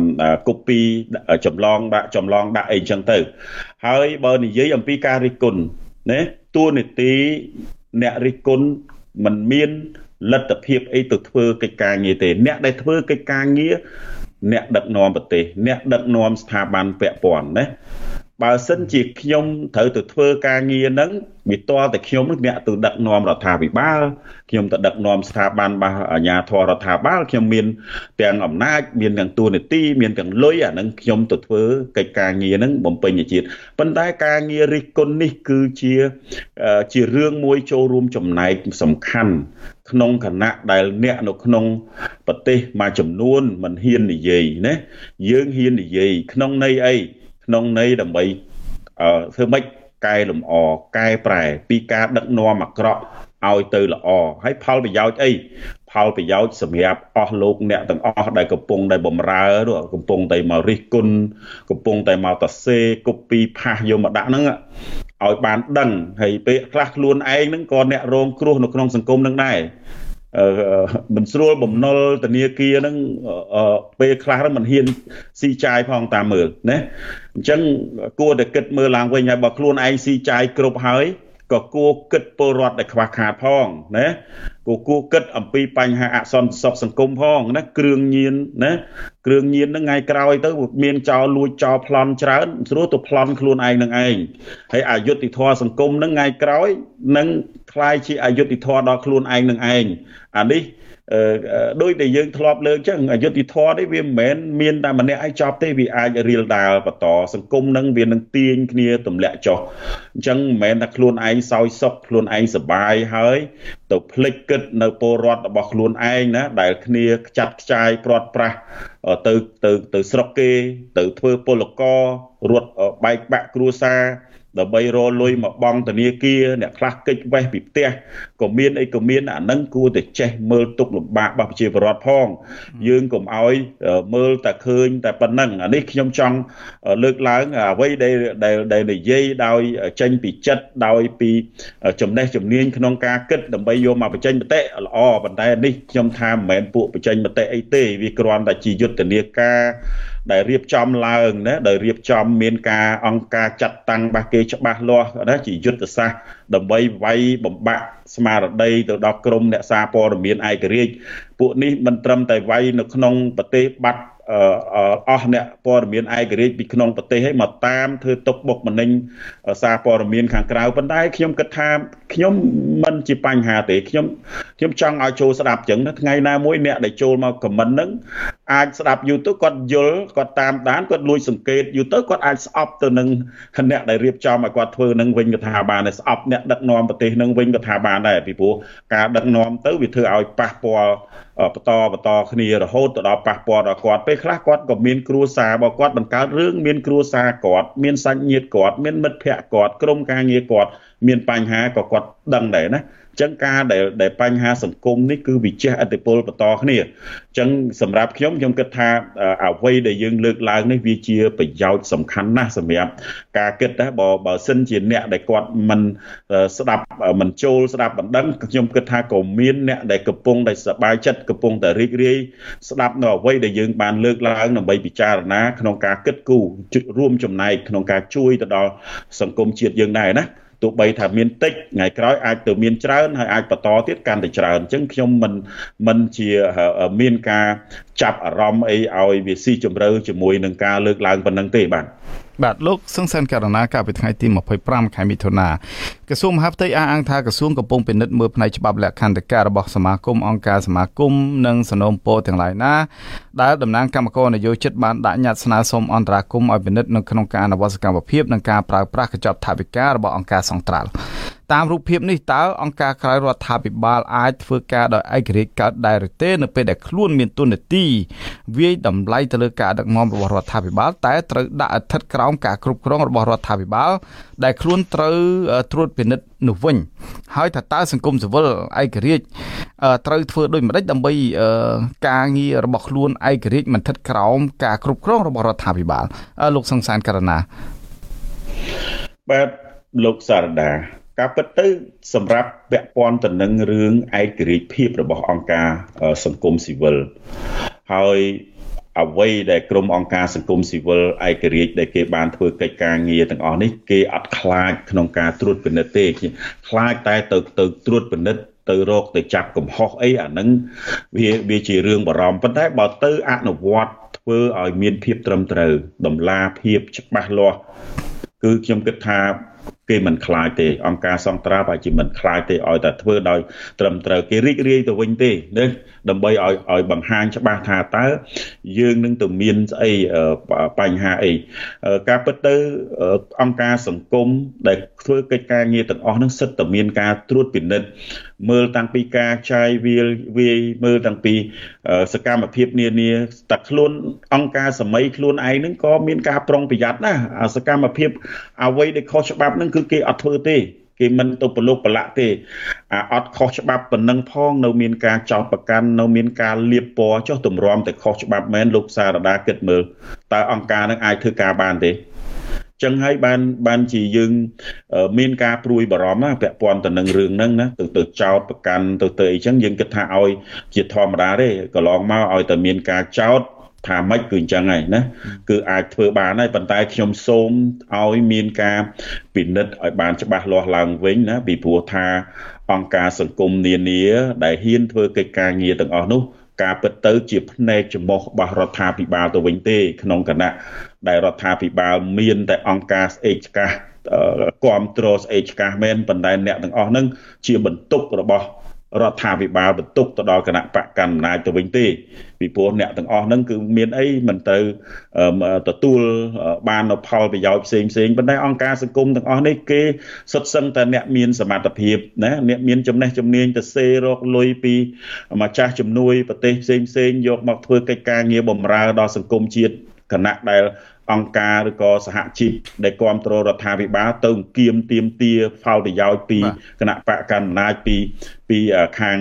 copy ចម្លងដាក់អីចឹងទៅហើយបើនិយាយអំពីការរិះគន់ណាតួនាទីអ្នករិះគន់មិនមានលទ្ធភាពអីទៅធ្វើកិច្ចការងារទេអ្នកដែលធ្វើកិច្ចការងារអ្នកដឹកនាំប្រទេសអ្នកដឹកនាំស្ថាប័នពាក់ព័ន្ធណាបើសិនជាខ្ញុំត្រូវទៅធ្វើការងារហ្នឹងវាតើតែខ្ញុំអ្នកទៅដឹកនាំរដ្ឋាភិបាលខ្ញុំទៅដឹកនាំស្ថាប័នរបស់អាជ្ញាធររដ្ឋាភិបាលខ្ញុំមានទាំងអំណាចមានទាំងតួនាទីមានទាំងលុយអាហ្នឹងខ្ញុំទៅធ្វើកិច្ចការងារហ្នឹងបំពេញជាតិប៉ុន្តែការងាររិះគន់នេះគឺជារឿងមួយចូលរួមចំណែកសំខាន់ក្នុងគណៈដែលអ្នកនៅក្នុងប្រទេសមួយចំនួនមិនហ៊ាននិយាយណាយើងហ៊ាននិយាយក្នុងន័យអីក្នុងន័យដើម្បីធ្វើម៉េចកែលម្អកែប្រែពីការដឹកនាំអាក្រក់ឲ្យទៅល្អហើយផលប្រយោជន៍អីផលប្រយោជន៍សម្រាប់អស់លោកអ្នកទាំងអស់ដែលកំពុងតែបំរើកំពុងតែមករិះគន់កំពុងតែមកតសេកូពីផាសយកមកដាក់ហ្នឹងឲ្យបានដឹងហើយពេលខ្លះខ្លួនឯងហ្នឹងក៏អ្នករងគ្រោះនៅក្នុងសង្គមហ្នឹងដែរមិនស្រួលបំណុលធនាគារហ្នឹងពេលខ្លះហ្នឹងមិនហ៊ានស៊ីចាយផងតាមមើលណាអញ្ចឹងគួរតែគិតមើលឡើងវិញហើយបើខ្លួនឯងស៊ីចាយគ្រប់ហើយក៏គួរគិតពលរដ្ឋដែលខ្វះខាតផងណាគួរគិតអំពីបញ្ហាអសន្តិសុខសង្គមផងណាគ្រឿងញៀនហ្នឹងថ្ងៃក្រោយទៅមានចោលលួចចោលប្លន់ច្រើនស្រួលទៅប្លន់ខ្លួនឯងនឹងឯងហើយអយុត្តិធម៌សង្គមហ្នឹងថ្ងៃក្រោយនឹងคล้ายជាអយុត្តិធម៌ដល់ខ្លួនឯងនឹងឯងអានេះដោយដែលយើងធ្លាប់លើកចឹងអយុត្តិធម៌នេះវាមិនមែនមានតែម្នាក់ឯងចប់ទេវាអាចរៀលដាលបន្តសង្គមនឹងវានឹងទាញគ្នាទម្លាក់ចុះអញ្ចឹងមិនមែនថាខ្លួនឯងសោយសុខខ្លួនឯងសប្បាយហើយទៅភ្លេចគិតនៅពលរដ្ឋរបស់ខ្លួនឯងណាដែលគ្នាខ្ចាត់ខ្ចាយព្រាត់ប្រាសទៅស្រុកគេទៅធ្វើពលកររត់បែកបាក់គ្រួសារដើម្បីរលុយមកបងធនាគារអ្នកខ្លះកិច្ចវេះពីផ្ទះក៏មានអីក៏មានអានឹងគួរតែចេះមើលទុកលំបាករបស់ប្រជាពលរដ្ឋផងយើងកុំឲ្យមើលតែឃើញតែប៉ុណ្ណឹងអានេះខ្ញុំចង់លើកឡើងអ្វីដែលនិយាយដោយចេញពីចិត្តដោយពីចំណេះជំនាញក្នុងការគិតដើម្បីយកមកបញ្ចេញមតិល្អប៉ុន្តែនេះខ្ញុំថាមិនមែនពួកបញ្ចេញមតិអីទេវាគ្រាន់តែជាយុទ្ធនាការដែលរៀបចំឡើងណាដោយរៀបចំមានការអង្គការចាត់តាំងរបស់គេច្បាស់លាស់ណាជាយុទ្ធសាស្ត្រដើម្បីវាយបំបាក់ស្មារតីទៅដល់ក្រមអ្នកសារព័ត៌មានឯករាជ្យពួកនេះមិនត្រឹមតែវាយនៅក្នុងប្រទេសបាត់អស់អ្នកព័ត៌មានឯករាជ្យពីក្នុងប្រទេសឲ្យមកតាមធ្វើទុកបុកម្នេញសារព័ត៌មានខាងក្រៅប៉ុន្តែខ្ញុំគិតថាខ្ញុំមិនជាបញ្ហាទេខ្ញុំចង់ឲ្យចូលស្ដាប់ចឹងណាថ្ងៃណាមួយអ្នកដែលចូលមកខមមិនហ្នឹងអាចស្ដាប់យូរទៅគាត់យល់គាត់តាមដានគាត់លួចសង្កេតយូរទៅគាត់អាចស្អប់ទៅនឹងអ្នកដែលរៀបចំឲ្យគាត់ធ្វើនឹងវិញក៏ថាបានដែរស្អប់អ្នកដឹកនាំប្រទេសនឹងវិញក៏ថាបានដែរពីព្រោះការដឹកនាំទៅវាធ្វើឲ្យប៉ះពាល់បន្តគ្នារហូតទៅដល់ប៉ះពាល់ដល់គាត់ពេលខ្លះគាត់ក៏មានគ្រួសាររបស់គាត់បង្កើតរឿងមានគ្រួសារគាត់មានសាច់ញាតិគាត់មានមិត្តភ័ក្តិគាត់ក្រុមការងារគាត់មានបញ្ហាក៏គាត់ដឹងដែរណាចឹងការដែលបញ្ហាសង្គមនេះគឺវិជះឥទ្ធិពលបន្តគ្នាចឹងសម្រាប់ខ្ញុំគិតថាអ្វីដែលយើងលើកឡើងនេះវាជាប្រយោជន៍សំខាន់ណាស់សម្រាប់ការគិតណាបើសិនជាអ្នកដែលគាត់មិនស្ដាប់មិនចូលស្ដាប់បណ្ដឹងខ្ញុំគិតថាក៏មានអ្នកដែលកំពុងតែសប្បាយចិត្តកំពុងតែរីករាយស្ដាប់នៅអ្វីដែលយើងបានលើកឡើងដើម្បីពិចារណាក្នុងការគិតគូររួមចំណែកក្នុងការជួយទៅដល់សង្គមជាតិយើងដែរណាទោះបីថាមានតិចថ្ងៃក្រោយអាចទៅមានច្រើនហើយអាចបន្តទៀតកាន់តែច្រើនអញ្ចឹងខ្ញុំមិនជាមានការចាប់អារម្មណ៍អីឲ្យវាស៊ីជម្រៅជាមួយនឹងការលើកឡើងប៉ុណ្ណឹងទេបាទលោកសង្សានករណីកាលពីថ្ងៃទី25ខែមិថុនាក្រសួងមហាផ្ទៃអះអាងថាក្រសួងកំពុងពិនិត្យមើលផ្នែកច្បាប់លក្ខន្តិកៈរបស់សមាគមអង្គការសមាគមនិងសំណូមពរទាំងឡាយណាដែលតំណាងគណៈកម្មការនយោជិតបានដាក់ញត្តិស្នើសុំអន្តរាគមន៍ឲ្យពិនិត្យនៅក្នុងការអនុវត្តសកម្មភាពនិងការប្រើប្រាស់កញ្ចប់ថវិការបស់អង្គការសង្ត្រាល់តាមរូបភាពនេះតើអង្គការក្រៅរដ្ឋាភិបាលអាចធ្វើការដោយឯករាជ្យកើតដែរឬទេនៅពេលដែលខ្លួនមានទូនាទីវាយតម្លៃទៅលើការដឹកនាំរបស់រដ្ឋាភិបាលតែត្រូវដាក់អធិដ្ឋក្រោមការគ្រប់គ្រងរបស់រដ្ឋាភិបាលដែលខ្លួនត្រូវត្រួតពិនិត្យនោះវិញហើយថាតើសង្គមស៊ីវិលឯករាជ្យត្រូវធ្វើដូចម្តេចដើម្បីការងាររបស់ខ្លួនឯករាជ្យមិនស្ថិតក្រោមការគ្រប់គ្រងរបស់រដ្ឋាភិបាលលោកសង្សានករណាបាទលោកសារដាការពិតទៅសម្រាប់ពាក់ព័ន្ធទៅនឹងរឿងឯករាជ្យភាពរបស់អង្គការសង្គមស៊ីវិលហើយអ្វីដែលក្រុមអង្គការសង្គមស៊ីវិលឯករាជ្យដែលគេបានធ្វើកិច្ចការងារទាំងអស់នេះគេអត់ខ្លាចក្នុងការត្រួតពិនិត្យទេខ្លាចតែទៅត្រួតពិនិត្យទៅរកទៅចាប់កំហុសអីអាហ្នឹងវាជារឿងបារម្ភប៉ុន្តែបើទៅអនុវត្តធ្វើឲ្យមានភាពត្រឹមត្រូវតម្លាភាពច្បាស់លាស់គឺខ្ញុំគិតថាគេមិនខ្លាចទេអង្គការសង្ត្រាល់បើជាមិនខ្លាចទេឲ្យតែធ្វើដោយត្រឹមត្រូវគេរីករាយទៅវិញទេណាដើម្បីឲ្យបង្ហាញច្បាស់ថាតើយើងនឹងទៅមានស្អីបញ្ហាអីការពិតទៅអង្គការសង្គមដែលធ្វើកិច្ចការងារទាំងអស់នឹងសិតតែមានការត្រួតពិនិត្យមើលតាំងពីការចាយវាយមើលតាំងពីសកម្មភាពនានាតែខ្លួនអង្គការសម័យខ្លួនឯងនឹងក៏មានការប្រុងប្រយ័ត្នណាសកម្មភាពអ្វីដែលខុសច្បាប់នឹងគឺគេអត់ធ្វើទេគេមិនទៅប្រឡូកប្រឡាក់ទេអត់ខុសច្បាប់ប៉ុណ្ណឹងផងនៅមានការចោទប្រកាន់នៅមានការលៀបពណ៌ចុះទម្រាំតែខុសច្បាប់មែនលោកសារដាគិតមើលតើអង្គការនឹងអាចធ្វើការបានទេចឹងហើយបានជាយើងមានការព្រួយបារម្ភណាពាក់ព័ន្ធទៅនឹងរឿងហ្នឹងណាទៅចោទប្រកាន់ទៅអីចឹងយើងគិតថាឲ្យជាធម្មតាទេកន្លងមកឲ្យតែមានការចោទថាម៉េចគឺអញ្ចឹងហើយណាគឺអាចធ្វើបានហើយប៉ុន្តែខ្ញុំសូមឲ្យមានការពិនិត្យឲ្យបានច្បាស់លាស់ឡើងវិញណាពីព្រោះថាអង្គការសង្គមនានាដែលហ៊ានធ្វើកិច្ចការងារទាំងអស់នោះការពិតទៅជាផ្នែកចំមុះរបស់រដ្ឋាភិបាលទៅវិញទេក្នុងគណៈដែលរដ្ឋាភិបាលមានតែអង្គការស្អេកឆ្កាស់គ្រប់គ្រងស្អេកឆ្កាស់មែនប៉ុន្តែអ្នកទាំងអស់ហ្នឹងជាបន្ទុករបស់រដ្ឋាភិបាលបន្ទុកទៅដល់គណៈបកកណ្ដាលអំណាចទៅវិញទេពីព្រោះអ្នកទាំងអស់ហ្នឹងគឺមានអីមិនទៅទទួលបាននៅផលប្រយោជន៍ផ្សេងប៉ុន្តែអង្គការសង្គមទាំងអស់នេះគេសុទ្ធសឹងតែអ្នកមានសមត្ថភាពណាអ្នកមានចំណេះជំនាញទៅសេរកលុយពីម្ចាស់ជំនួយប្រទេសផ្សេងយកមកធ្វើកិច្ចការងារបម្រើដល់សង្គមជាតិគណៈដែលអង្គការឬក៏សហជីពដែលគ្រប់គ្រងរដ្ឋាភិបាលទៅគៀមទាមទារផលប្រយោជន៍ពីគណៈបកកណ្ដាលអំណាចពីខាង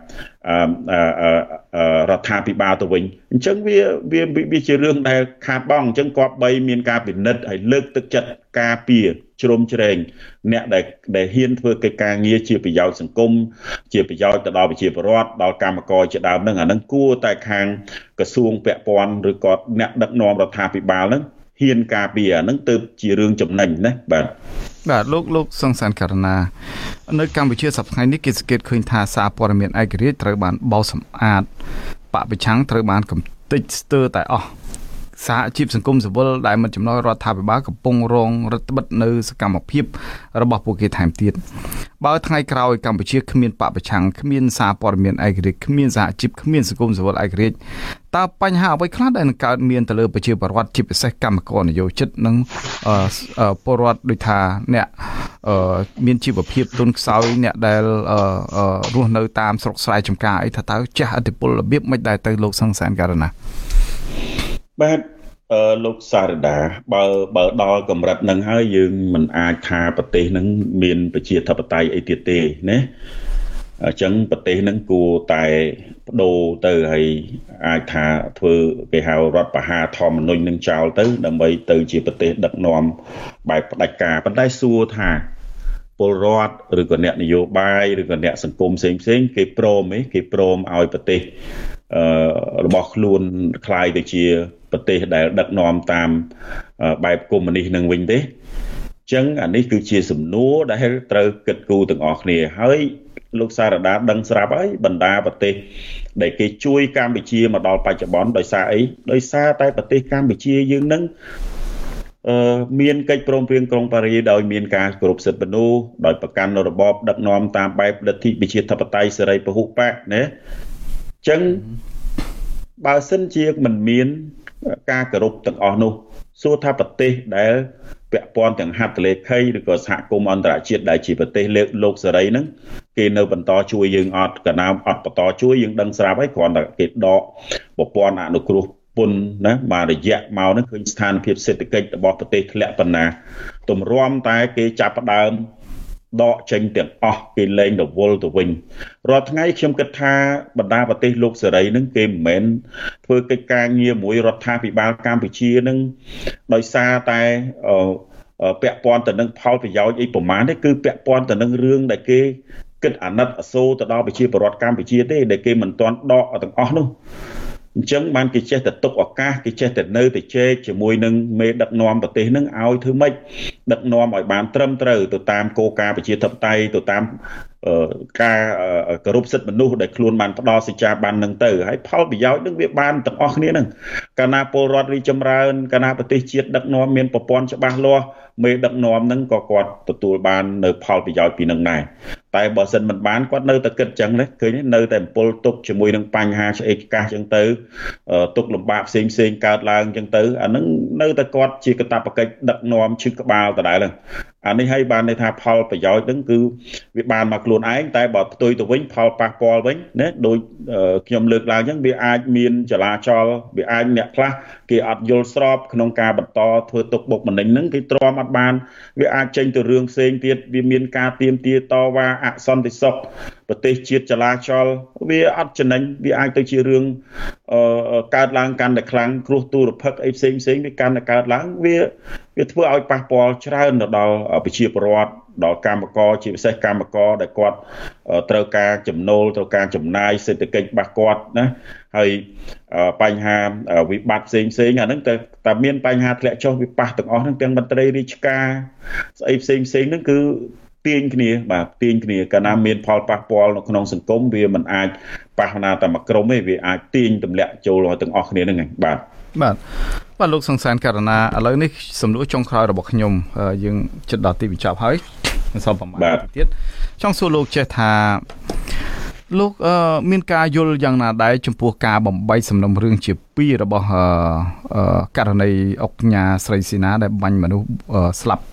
រដ្ឋាភិបាលទៅវិញអញ្ចឹងវាជារឿងដែលខាតបង់អញ្ចឹងគាត់បីមានការពិនិត្យឲ្យលើកទឹកចិត្តការពារជ្រុំជ្រែងអ្នកដែលហ៊ានធ្វើកិច្ចការងារជាប្រយោជន៍សង្គមជាប្រយោជន៍ទៅដល់ប្រជាពលរដ្ឋដល់កម្មករជាដើមហ្នឹងអាហ្នឹងគួរតែខាងក្រសួងពាក់ព័ន្ធឬក៏អ្នកដឹកនាំរដ្ឋាភិបាលហ្នឹងហ៊ានការពារអាហ្នឹងទៅជារឿងចំណេញណាបាទលោកសង្សានករណានៅកម្ពុជាសប្តាហ៍នេះគេសង្កេតឃើញថាសារព័ត៌មានឯករាជ្យត្រូវបានបោសសម្អាតបពប្រឆាំងត្រូវបានកំទេចស្ទើរតែអស់សហជីពសង្គមស៊ីវិលដែលមិនចំណោយរដ្ឋាភិបាលកំពុងរងរដ្ឋបិទនៅសកម្មភាពរបស់ពួកគេថែមទៀតបើថ្ងៃក្រោយកម្ពុជាគ្មានបពប្រឆាំងគ្មានសារព័ត៌មានឯករាជ្យគ្មានសហជីពគ្មានសង្គមស៊ីវិលឯករាជ្យតើបញ្ហាអ្វីខ្លះដែលនឹងកើតមានទៅលើប្រជាពលរដ្ឋជាពិសេសកម្មករនយោជិតនិងពលរដ្ឋដូចថាអ្នកមានជីវភាពទុនខ្សោយអ្នកដែលរស់នៅតាមស្រុកស្រែចម្ការអីថាតើចាស់ឥទ្ធិពលរបៀបមិនដែរទៅលោកសង្សានករណាបាទលោកសារដាបើដល់កម្រិតហ្នឹងហើយយើងមិនអាចថាប្រទេសហ្នឹងមានប្រជាធិបតេយ្យអីទៀតទេណាអញ្ចឹងប្រទេសហ្នឹងគួរតែបដូរទៅហើយអាចថាធ្វើគេហៅរដ្ឋបហាធម្មនុញ្ញនឹងចោលទៅដើម្បីទៅជាប្រទេសដឹកនាំបែបផ្ដាច់ការប៉ុន្តែសួរថាពលរដ្ឋឬក៏អ្នកនយោបាយឬក៏អ្នកសង្គមផ្សេងគេព្រមឲ្យប្រទេសរបស់ខ្លួនคล้ายទៅជាប្រទេសដែលដឹកនាំតាមបែបកុម្មុយនីសនឹងវិញទេអញ្ចឹងអានេះគឺជាសំណួរដែលត្រូវគិតគូរទាំងអស់គ្នាហើយលោកសារដាដឹងស្រាប់ហើយបណ្ដាប្រទេសដែលគេជួយកម្ពុជាមកដល់បច្ចុប្បន្នដោយសារអីដោយសារតែប្រទេសកម្ពុជាយើងនឹងមានកិច្ចព្រមព្រៀងក្រុងប៉ារីសដោយមានការគោរពសិទ្ធិមនុស្សដោយប្រកាន់របបដឹកនាំតាមបែបលទ្ធិប្រជាធិបតេយ្យសេរីពហុបកណាអញ្ចឹងបើសិនជាមិនមានការគោរពទាំងអស់នោះសួរថាប្រទេសដែលពាក់ព័ន្ធទាំងហត្ថលេខីឬក៏សហគមន៍អន្តរជាតិដែលជាប្រទេសលោកសេរីហ្នឹងគេនៅបន្តជួយយើងអត់កណ្ដាលអត់បន្តជួយយើងដឹងស្រាប់ហើយគ្រាន់តែគេដកប្រព័ន្ធអនុគ្រោះពន្ធណាមករយៈមកហ្នឹងឃើញស្ថានភាពសេដ្ឋកិច្ចរបស់ប្រទេសធ្លាក់ប៉ុណ្ណាទម្រាំតែគេចាប់ផ្ដើមដកចេញទាំងអស់គេលែងរវល់ទៅវិញរាល់ថ្ងៃខ្ញុំគិតថាបណ្ដាប្រទេសលោកសេរីនឹងគេមិនមែនធ្វើកិច្ចការងារមួយរដ្ឋាភិបាលកម្ពុជានឹងដោយសារតែពាក់ព័ន្ធទៅនឹងផលប្រយោជន៍អីប្រមាណទេគឺពាក់ព័ន្ធទៅនឹងរឿងដែលគេគិតអាណិតអាសូរទៅដល់ប្រជាពលរដ្ឋកម្ពុជាទេដែលគេមិនទាន់ដកទាំងអស់នោះអញ្ចឹងបានគេចេះតែទុកឱកាសគេចេះតែនៅតែជែកជាមួយនឹងមេដឹកនាំប្រទេសនឹងឲ្យធ្វើម៉េចដឹកនាំឲ្យបានត្រឹមត្រូវទៅតាមគោលការណ៍ប្រជាធិបតេយ្យទៅតាមការគោរពសិទ្ធិមនុស្សដែលខ្លួនបានផ្ដល់សេចក្ដីបាននឹងទៅហើយផលប្រយោជន៍នឹងវាបានទាំងអស់គ្នានឹងកាលណាពលរដ្ឋរីចម្រើនកាលណាប្រទេសជាតិដឹកនាំមានប្រព័ន្ធច្បាស់លាស់មេដឹកនាំនឹងក៏គាត់ទទួលបាននៅផលប្រយោជន៍ពីនឹងដែរតែបើសិនមិនបានគាត់នៅតែគិតចឹងណាឃើញនៅតែអំពល់ទុកជាមួយនឹងបញ្ហាឆ្អេកឆ្កាស់ចឹងទៅទុកលំបាកផ្សេងកើតឡើងចឹងទៅអានឹងនៅតែគាត់ជាកាតព្វកិច្ចដឹកនាំឈឹកក្បាលដដែលហ្នឹងអានេះឲ្យបានន័យថាផលប្រយោជន៍ហ្នឹងគឺវាបានមកខ្លួនឯងតែបើផ្ទុយទៅវិញផលប៉ះពាល់វិញណាដូចខ្ញុំលើកឡើងចឹងវាអាចមានចលាចលវាអាចអ្នកខ្លះគេអត់យល់ស្របក្នុងការបន្តធ្វើទុកបុកម្នេញហ្នឹងគេទ្រាំអត់បានវាអាចចេញទៅរឿងផ្សេងទៀតវាមានការទាមទារតវ៉ាអសន្តិសុខប្រទេសជាតិចលាចលវាអត់ចំណេញវាអាចទៅជារឿងកើតឡើងកាន់តែខ្លាំងគ្រោះទូរភិក្សអីផ្សេងវាកាន់តែកើតឡើងវាធ្វើឲ្យប៉ះពាល់ច្រើនទៅដល់ប្រជាពលរដ្ឋដល់កម្មករជាពិសេសកម្មករដែលគាត់ត្រូវការចំណូលត្រូវការចំណាយសេដ្ឋកិច្ចរបស់គាត់ណាហើយបញ្ហាវិបត្តិផ្សេងអាហ្នឹងតែមានបញ្ហាធ្លាក់ចុះវិប៉ះទាំងអស់ហ្នឹងទាំងមន្ត្រីរាជការស្អីផ្សេងហ្នឹងគឺទាញគ្នាកាលណាមានផលប៉ះពាល់នៅក្នុងសង្គមវាមិនអាចប៉ះណាតែមួយក្រុមទេវាអាចទាញទម្លាក់ចូលទាំងអស់គ្នាហ្នឹងបាទលោកសង្សានករណាឥឡូវនេះសំណួរចុងក្រោយរបស់ខ្ញុំយើងជិតដល់ទីបញ្ចប់ហើយសល់ប្រហែលទៀតចង់សួរលោកចេះថាលោកមានការយល់យ៉ាងណាដែរចំពោះការបំបីសំណុំរឿងជាពីររបស់ករណីអុកញ៉ាស្រីស៊ីណាដែលបាញ់មនុស្សស្លាប់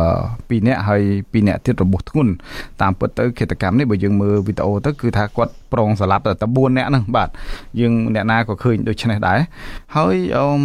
2នាក់ហើយ2នាក់ទៀតរបួសធ្ងន់តាមពិតទៅឃាតកម្មនេះបើយើងមើលវីដេអូទៅគឺថាគាត់ប្រងស្លាប់តែ4នាក់ហ្នឹងបាទយើងអ្នកណាក៏ឃើញដូចនេះដែរហើយ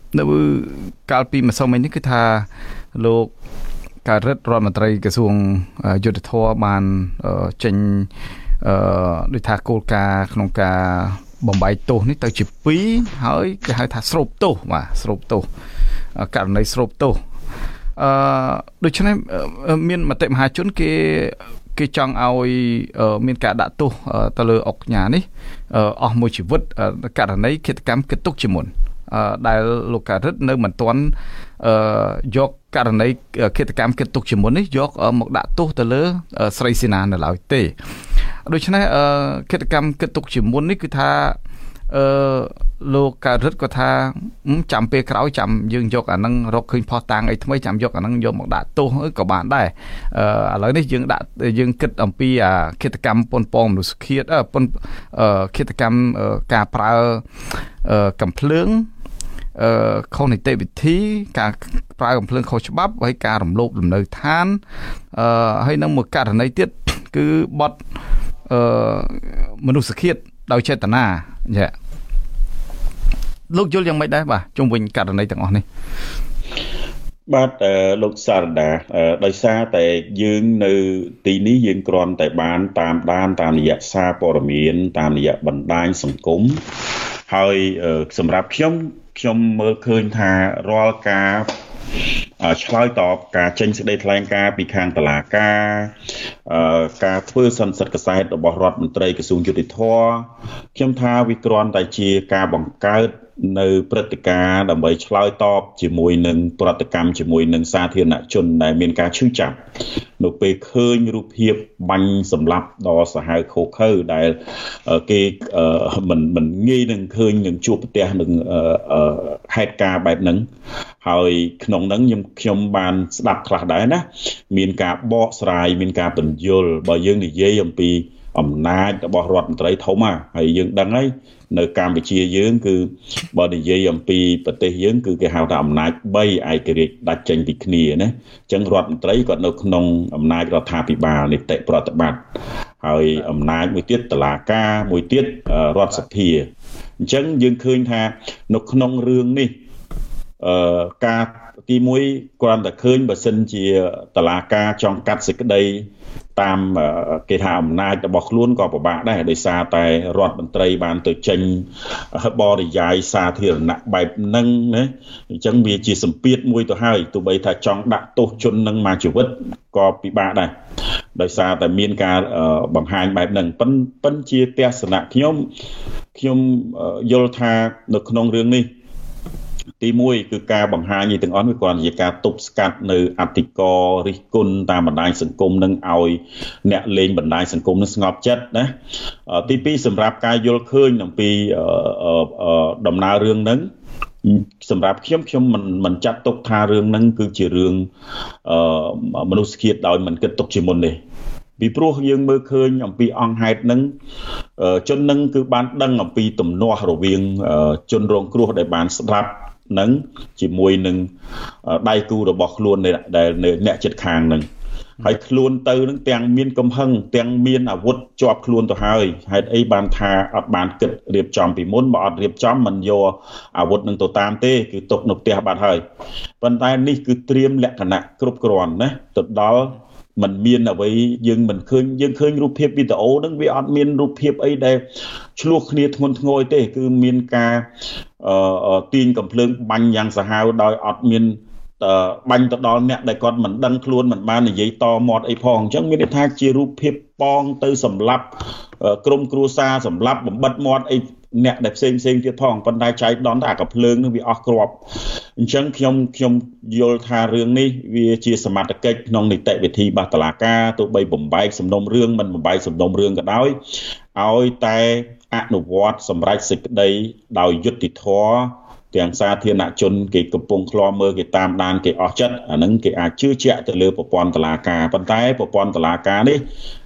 នៅកាលពីម្សិលមិញនេះគឺថាលោកការរដ្ឋមន្ត្រីក្រសួងយុទ្ធភ័ពបានចេញដូចថាគោលការណ៍ក្នុងការបំបីទោសនេះទៅជា2ហើយគេហៅថាស្រូបទោសបាទស្រូបទោសករណីស្រូបទោសដូច្នេះមានមតិមហាជនគេចង់ឲ្យមានការដាក់ទោសទៅលើអុកញ៉ានេះអស់មួយជីវិតករណីឃាតកម្មគិតទុកជាមុនដែលលោកការរិទ្ធនៅមិនទាន់យកករណីឃាតកម្មគិតទុកជាមុននេះយកមកដាក់ទោសទៅលើស្រីសេនានៅឡើយទេដូច្នេះឃាតកម្មគិតទុកជាមុននេះគឺថាលោកការរិទ្ធក៏ថាចាំពេលក្រោយចាំយើងយកអានឹងរកឃើញផុសតាងអីថ្មីចាំយកអានឹងយកមកដាក់ទោសក៏បានដែរឥឡូវនេះយើងគិតអំពីឃាតកម្មប៉ុនប៉ងមនុស្សឃាតឃាតកម្មការប្រើកំភ្លើងខុសនីតិវិធីការប្រើកំភ្លើងខុសច្បាប់ហើយការរំលោភលំនៅឋានហើយនឹងមួយករណីទៀតគឺបទមនុស្សឃាតដោយចេតនាចាលោកយល់យ៉ាងម៉េចដែរបាទជុំវិញករណីទាំងអស់នេះបាទលោកសារដាដោយសារតែយើងនៅទីនេះយើងគ្រាន់តែបានតាមដានតាមរយៈសារព័ត៌មានតាមរយៈបណ្ដាញសង្គមហើយសម្រាប់ខ្ញុំមើលឃើញថារាល់ការឆ្លើយតបការចេញសេចក្តីថ្លែងការណ៍ពីខាងតុលាការការធ្វើសន្និសីទកសែតរបស់រដ្ឋមន្ត្រីក្រសួងយុតិធម៌ខ្ញុំថាវាគ្រាន់តែជាការបង្កើតនៅព្រឹត្តិការណ៍ដើម្បីឆ្លើយតបជាមួយនឹងប្រតិកម្មជាមួយនឹងសាធារណជនដែលមានការឈឺចាប់នៅពេលឃើញរូបភាពបាញ់សម្លាប់ដ៏សាហាវឃោរឃៅដែលគេមិនងាយនឹងឃើញនឹងជួបប្រទះនឹងហេតុការណ៍បែបហ្នឹងហើយក្នុងហ្នឹងខ្ញុំបានស្ដាប់ខ្លះដែរណាមានការបកស្រាយមានការពន្យល់បើយើងនិយាយអំពីអំណាចរបស់រដ្ឋមន្ត្រីធំហើយយើងដឹងហើយនៅកម្ពុជាយើងគឺបើនិយាយអំពីប្រទេសយើងគឺគេហៅថាអំណាច3ឯករាជ្យដាច់ចេញពីគ្នាណាអញ្ចឹងរដ្ឋមន្ត្រីគាត់នៅក្នុងអំណាចរដ្ឋាភិបាលនីតិប្រតិបត្តិហើយអំណាចមួយទៀតតុលាការមួយទៀតរដ្ឋសភាអញ្ចឹងយើងឃើញថានៅក្នុងរឿងនេះការទី1គ្រាន់តែឃើញបើសិនជាតុលាការចង់កាត់សេចក្តីតាមគេថាអំណាចរបស់ខ្លួនក៏ពិបាកដែរដោយសារតែរដ្ឋមន្ត្រីបានទៅចេញបរិយាយសាធារណៈបែបហ្នឹងណាអញ្ចឹងវាជាសម្ពាធមួយទៅហើយទោះបីថាចង់ដាក់ទោសជននឹងមួយជីវិតក៏ពិបាកដែរដោយសារតែមានការបង្ហាញបែបហ្នឹងប៉ុន្តែជាទស្សនៈខ្ញុំយល់ថានៅក្នុងរឿងនេះទី1គឺការបង្ហាញនេះទាំងអស់វាគ្រាន់ជាការទប់ស្កាត់នៅអធិការរិះគន់តាមបណ្ដាញសង្គមនឹងឲ្យអ្នកលេងបណ្ដាញសង្គមនឹងស្ងប់ចិត្តណាទី2សម្រាប់ការយល់ឃើញអំពីដំណើររឿងហ្នឹងសម្រាប់ខ្ញុំមិនចាត់ទុកថារឿងហ្នឹងគឺជារឿងមនុស្សឃាតដោយមិនគិតទុកជាមុនទេពីព្រោះយើងមើលឃើញអំពីអង្គហេតុហ្នឹងជននឹងគឺបានដឹងអំពីទំនាស់រវាងជនរងគ្រោះដែលបានស្លាប់នឹងជាមួយនឹងដៃគូរបស់ខ្លួនដែលអ្នកជិតខាងនឹងហើយខ្លួនទៅនឹងទាំងមានកំហឹងទាំងមានអាវុធជាប់ខ្លួនទៅហើយហេតុអីបានថាអត់បានគិតរៀបចំពីមុនបើអត់រៀបចំមិនយកអាវុធនឹងទៅតាមទេគឺຕົកនៅផ្ទះបាត់ហើយប៉ុន្តែនេះគឺត្រៀមលក្ខណៈគ្រប់គ្រាន់ណាទៅដល់มันមានអ្វីយើងមិនឃើញយើងឃើញរូបភាពវីដេអូហ្នឹងវាអត់មានរូបភាពអីដែលឆ្លោះគ្នាធ្ងន់ធ្ងរទេគឺមានការទាញកំភ្លើងបាញ់យ៉ាងសាហាវដោយអត់មានបាញ់ទៅដល់អ្នកដែលគាត់មិនដឹងខ្លួនមិនបាននិយាយតមាត់អីផងអញ្ចឹងមានន័យថាជារូបភាពប៉ងទៅសម្លាប់ក្រុមគ្រួសារសម្លាប់បំបិតមាត់អីអ្នកដែលផ្សេងទៀតផងប៉ុន្តែចៃដន្យតែអាកំភ្លើងនឹងវាអស់គ្រាប់អញ្ចឹងខ្ញុំយល់ថារឿងនេះវាជាសមត្ថកិច្ចក្នុងនីតិវិធីរបស់តុលាការទោះបីបំបែកសំណុំរឿងមិនបំបែកសំណុំរឿងក៏ដោយឲ្យតែអនុវត្តសម្រេចសេចក្តីដោយយុត្តិធម៌ទាំងសាធារណជនគេកំពុងឃ្លាំមើលគេតាមដានគេអស់ចិត្តអានឹងគេអាចជឿជាក់ទៅលើប្រព័ន្ធតុលាការប៉ុន្តែប្រព័ន្ធតុលាការនេះ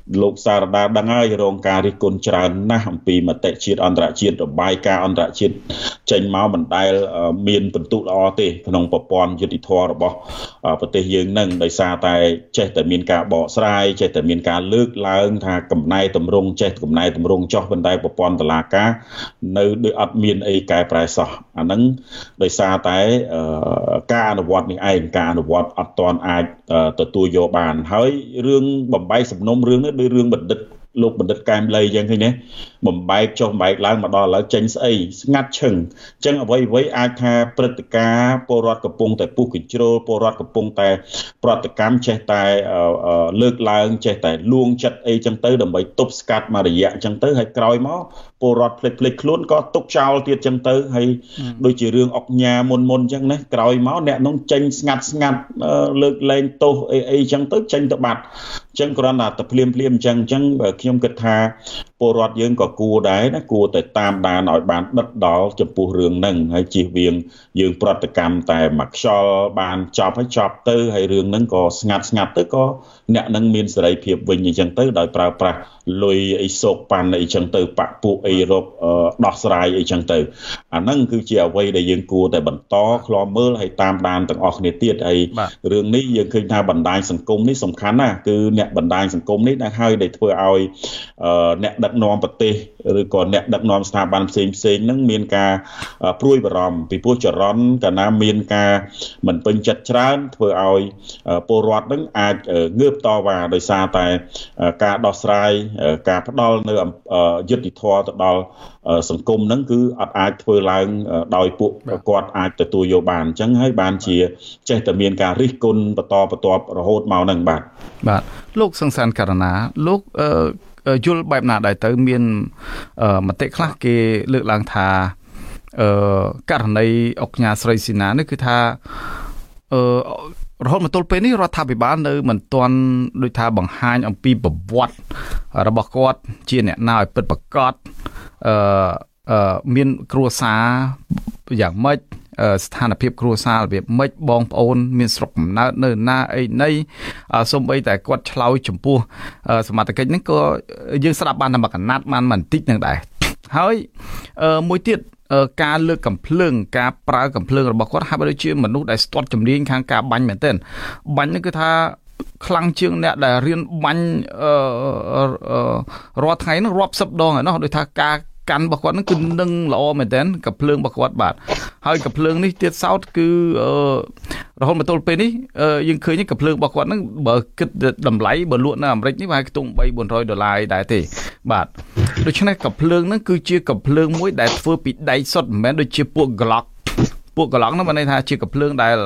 លោកសារដាដឹងហើយរងការរិះគន់ច្រើនណាស់អំពីមតិជាតិអន្តរជាតិរបាយការណ៍អន្តរជាតិចេញមកមិនដែលមានបន្ទុកល្អទេក្នុងប្រព័ន្ធយុតិធធម៌របស់ប្រទេសយើងនឹងដោយសារតែចេះតែមានការបកស្រាយចេះតែមានការលើកឡើងថាកំណែតម្រង់ចេះកំណែតម្រង់ចោះប៉ុន្តែប្រព័ន្ធតុលាការនៅដូចអត់មានអីកែប្រែសោះអាហ្នឹងដោយសារតែការអនុវត្តនេះឯងការអនុវត្តអត់ទាន់អាចទទួលយកបានហើយរឿងបំបែកសំណុំរឿងនេះដោយរឿងបណ្ឌិតលោកបណ្ឌិតកែមលីអញ្ចឹងឃើញទេបំបែកចុះបំបែកឡើងមកដល់ឥឡូវចេញស្អីស្ងាត់ឈឹងអញ្ចឹងអ្វីអាចថាព្រឹត្តិការណ៍ពលរដ្ឋកំពុងតែពុះកញ្ជ្រោលពលរដ្ឋកំពុងតែប្រតិកម្មចេះតែលើកឡើងចេះតែលួងចិត្តអីចឹងទៅដើម្បីទប់ស្កាត់មករយៈចឹងទៅហើយក្រោយមកពលរដ្ឋភ្លេចខ្លួនក៏ទុកចោលទៀតចឹងទៅហើយដូចជារឿងអុកញ៉ាមុនចឹងណាក្រោយមកអ្នកនោះចេញស្ងាត់លើកលែងទោសអីចឹងទៅចេញទៅបាត់ចឹងគ្រាន់តែភ្លាមអញ្ចឹងខ្ញុំគិតថាពលរដ្ឋយើងក៏គួរដែរណាគួរតែតាមដានឲ្យបានដិតដល់ចំពោះរឿងហ្នឹងហើយជៀសវាងយើងប្រតិកម្មតែមួយខ្យល់បានចប់ទៅហើយរឿងហ្នឹងក៏ស្ងាត់ទៅក៏អ្នកនឹងមានសេរីភាពវិញអញ្ចឹងទៅដោយប្រើប្រាស់លុយអីសោកប៉ាន់អីចឹងទៅបាក់ពួកអីរកដោះស្រាយអីចឹងទៅអាហ្នឹងគឺជាអ្វីដែលយើងគួរតែបន្តឃ្លាំមើលហើយតាមដានទាំងអស់គ្នាទៀតហើយរឿងនេះយើងឃើញថាបណ្ដាញសង្គមនេះសំខាន់ណាស់គឺអ្នកបណ្ដាញសង្គមនេះដែលហើយដែលធ្វើឲ្យអ្នកដឹកនាំប្រទេសឬក៏អ្នកដឹកនាំស្ថាប័នផ្សេងហ្នឹងមានការព្រួយបារម្ភពីព្រោះចរន្តកាលណាមានការមិនពេញចិត្តច្រើនធ្វើឲ្យពលរដ្ឋហ្នឹងអាចងើបតវ៉ាដោយសារតែការដោះស្រាយការផ្ដល់នៅយុត្តិធម៌ទៅដល់សង្គមហ្នឹងគឺអត់អាចធ្វើឡើងដោយពួកគាត់អាចទទួលយកបានអញ្ចឹងហើយបានជាចេះតែមានការរិះគន់បន្តរហូតមកហ្នឹងបាទលោកសង្សានករណាលោកយល់បែបណាដែរទៅមានមតិខ្លះគេលើកឡើងថាករណីអុកញ៉ាស្រីស៊ីណានេះគឺថារហូតមកទល់ពេលនេះរដ្ឋាភិបាលនៅមិនទាន់ដូចថាបង្ហាញអំពីប្រវត្តិរបស់គាត់ជាអ្នកណាឲ្យពិតប្រាកដមានគ្រួសារយ៉ាងម៉េចស្ថានភាពគ្រួសាររបៀបម៉េចបងប្អូនមានស្រុកកំណើតនៅណាអីណីសូម្បីតែគាត់ឆ្លើយចំពោះសមត្ថកិច្ចហ្នឹងក៏យើងស្ដាប់បានតែមួយកណាត់បានបន្តិចហ្នឹងដែរហើយមួយទៀតការលើកកំភ្លើងការប្រើកំភ្លើងរបស់គាត់ហាក់បីដូចជាមនុស្សដែលស្ទាត់ជំនាញខាងការបាញ់មែនទែនបាញ់ហ្នឹងគឺថាខ្លាំងជាងអ្នកដែលរៀនបាញ់រាល់ថ្ងៃហ្នឹងរាប់សិបដងហើយដូចថាការកាន់របស់គាត់ហ្នឹងគឺនឹងល្អមែនទែនកំភ្លើងរបស់គាត់បាទហើយកំភ្លើងនេះទៀតសោតគឺរហូតមកទល់ពេលនេះយើងឃើញកំភ្លើងរបស់គាត់ហ្នឹងបើគិតតម្លៃបើលក់នៅអាមេរិកនេះប្រហែលខ្ទង់$300-400ដែរទេបាទដូច្នេះកំភ្លើងហ្នឹងគឺជាកំភ្លើងមួយដែលធ្វើពីដែកសុទ្ធមិនមែនដូចជាពួក Glock ហ្នឹងបានន័យថាជាកំភ្លើងដែល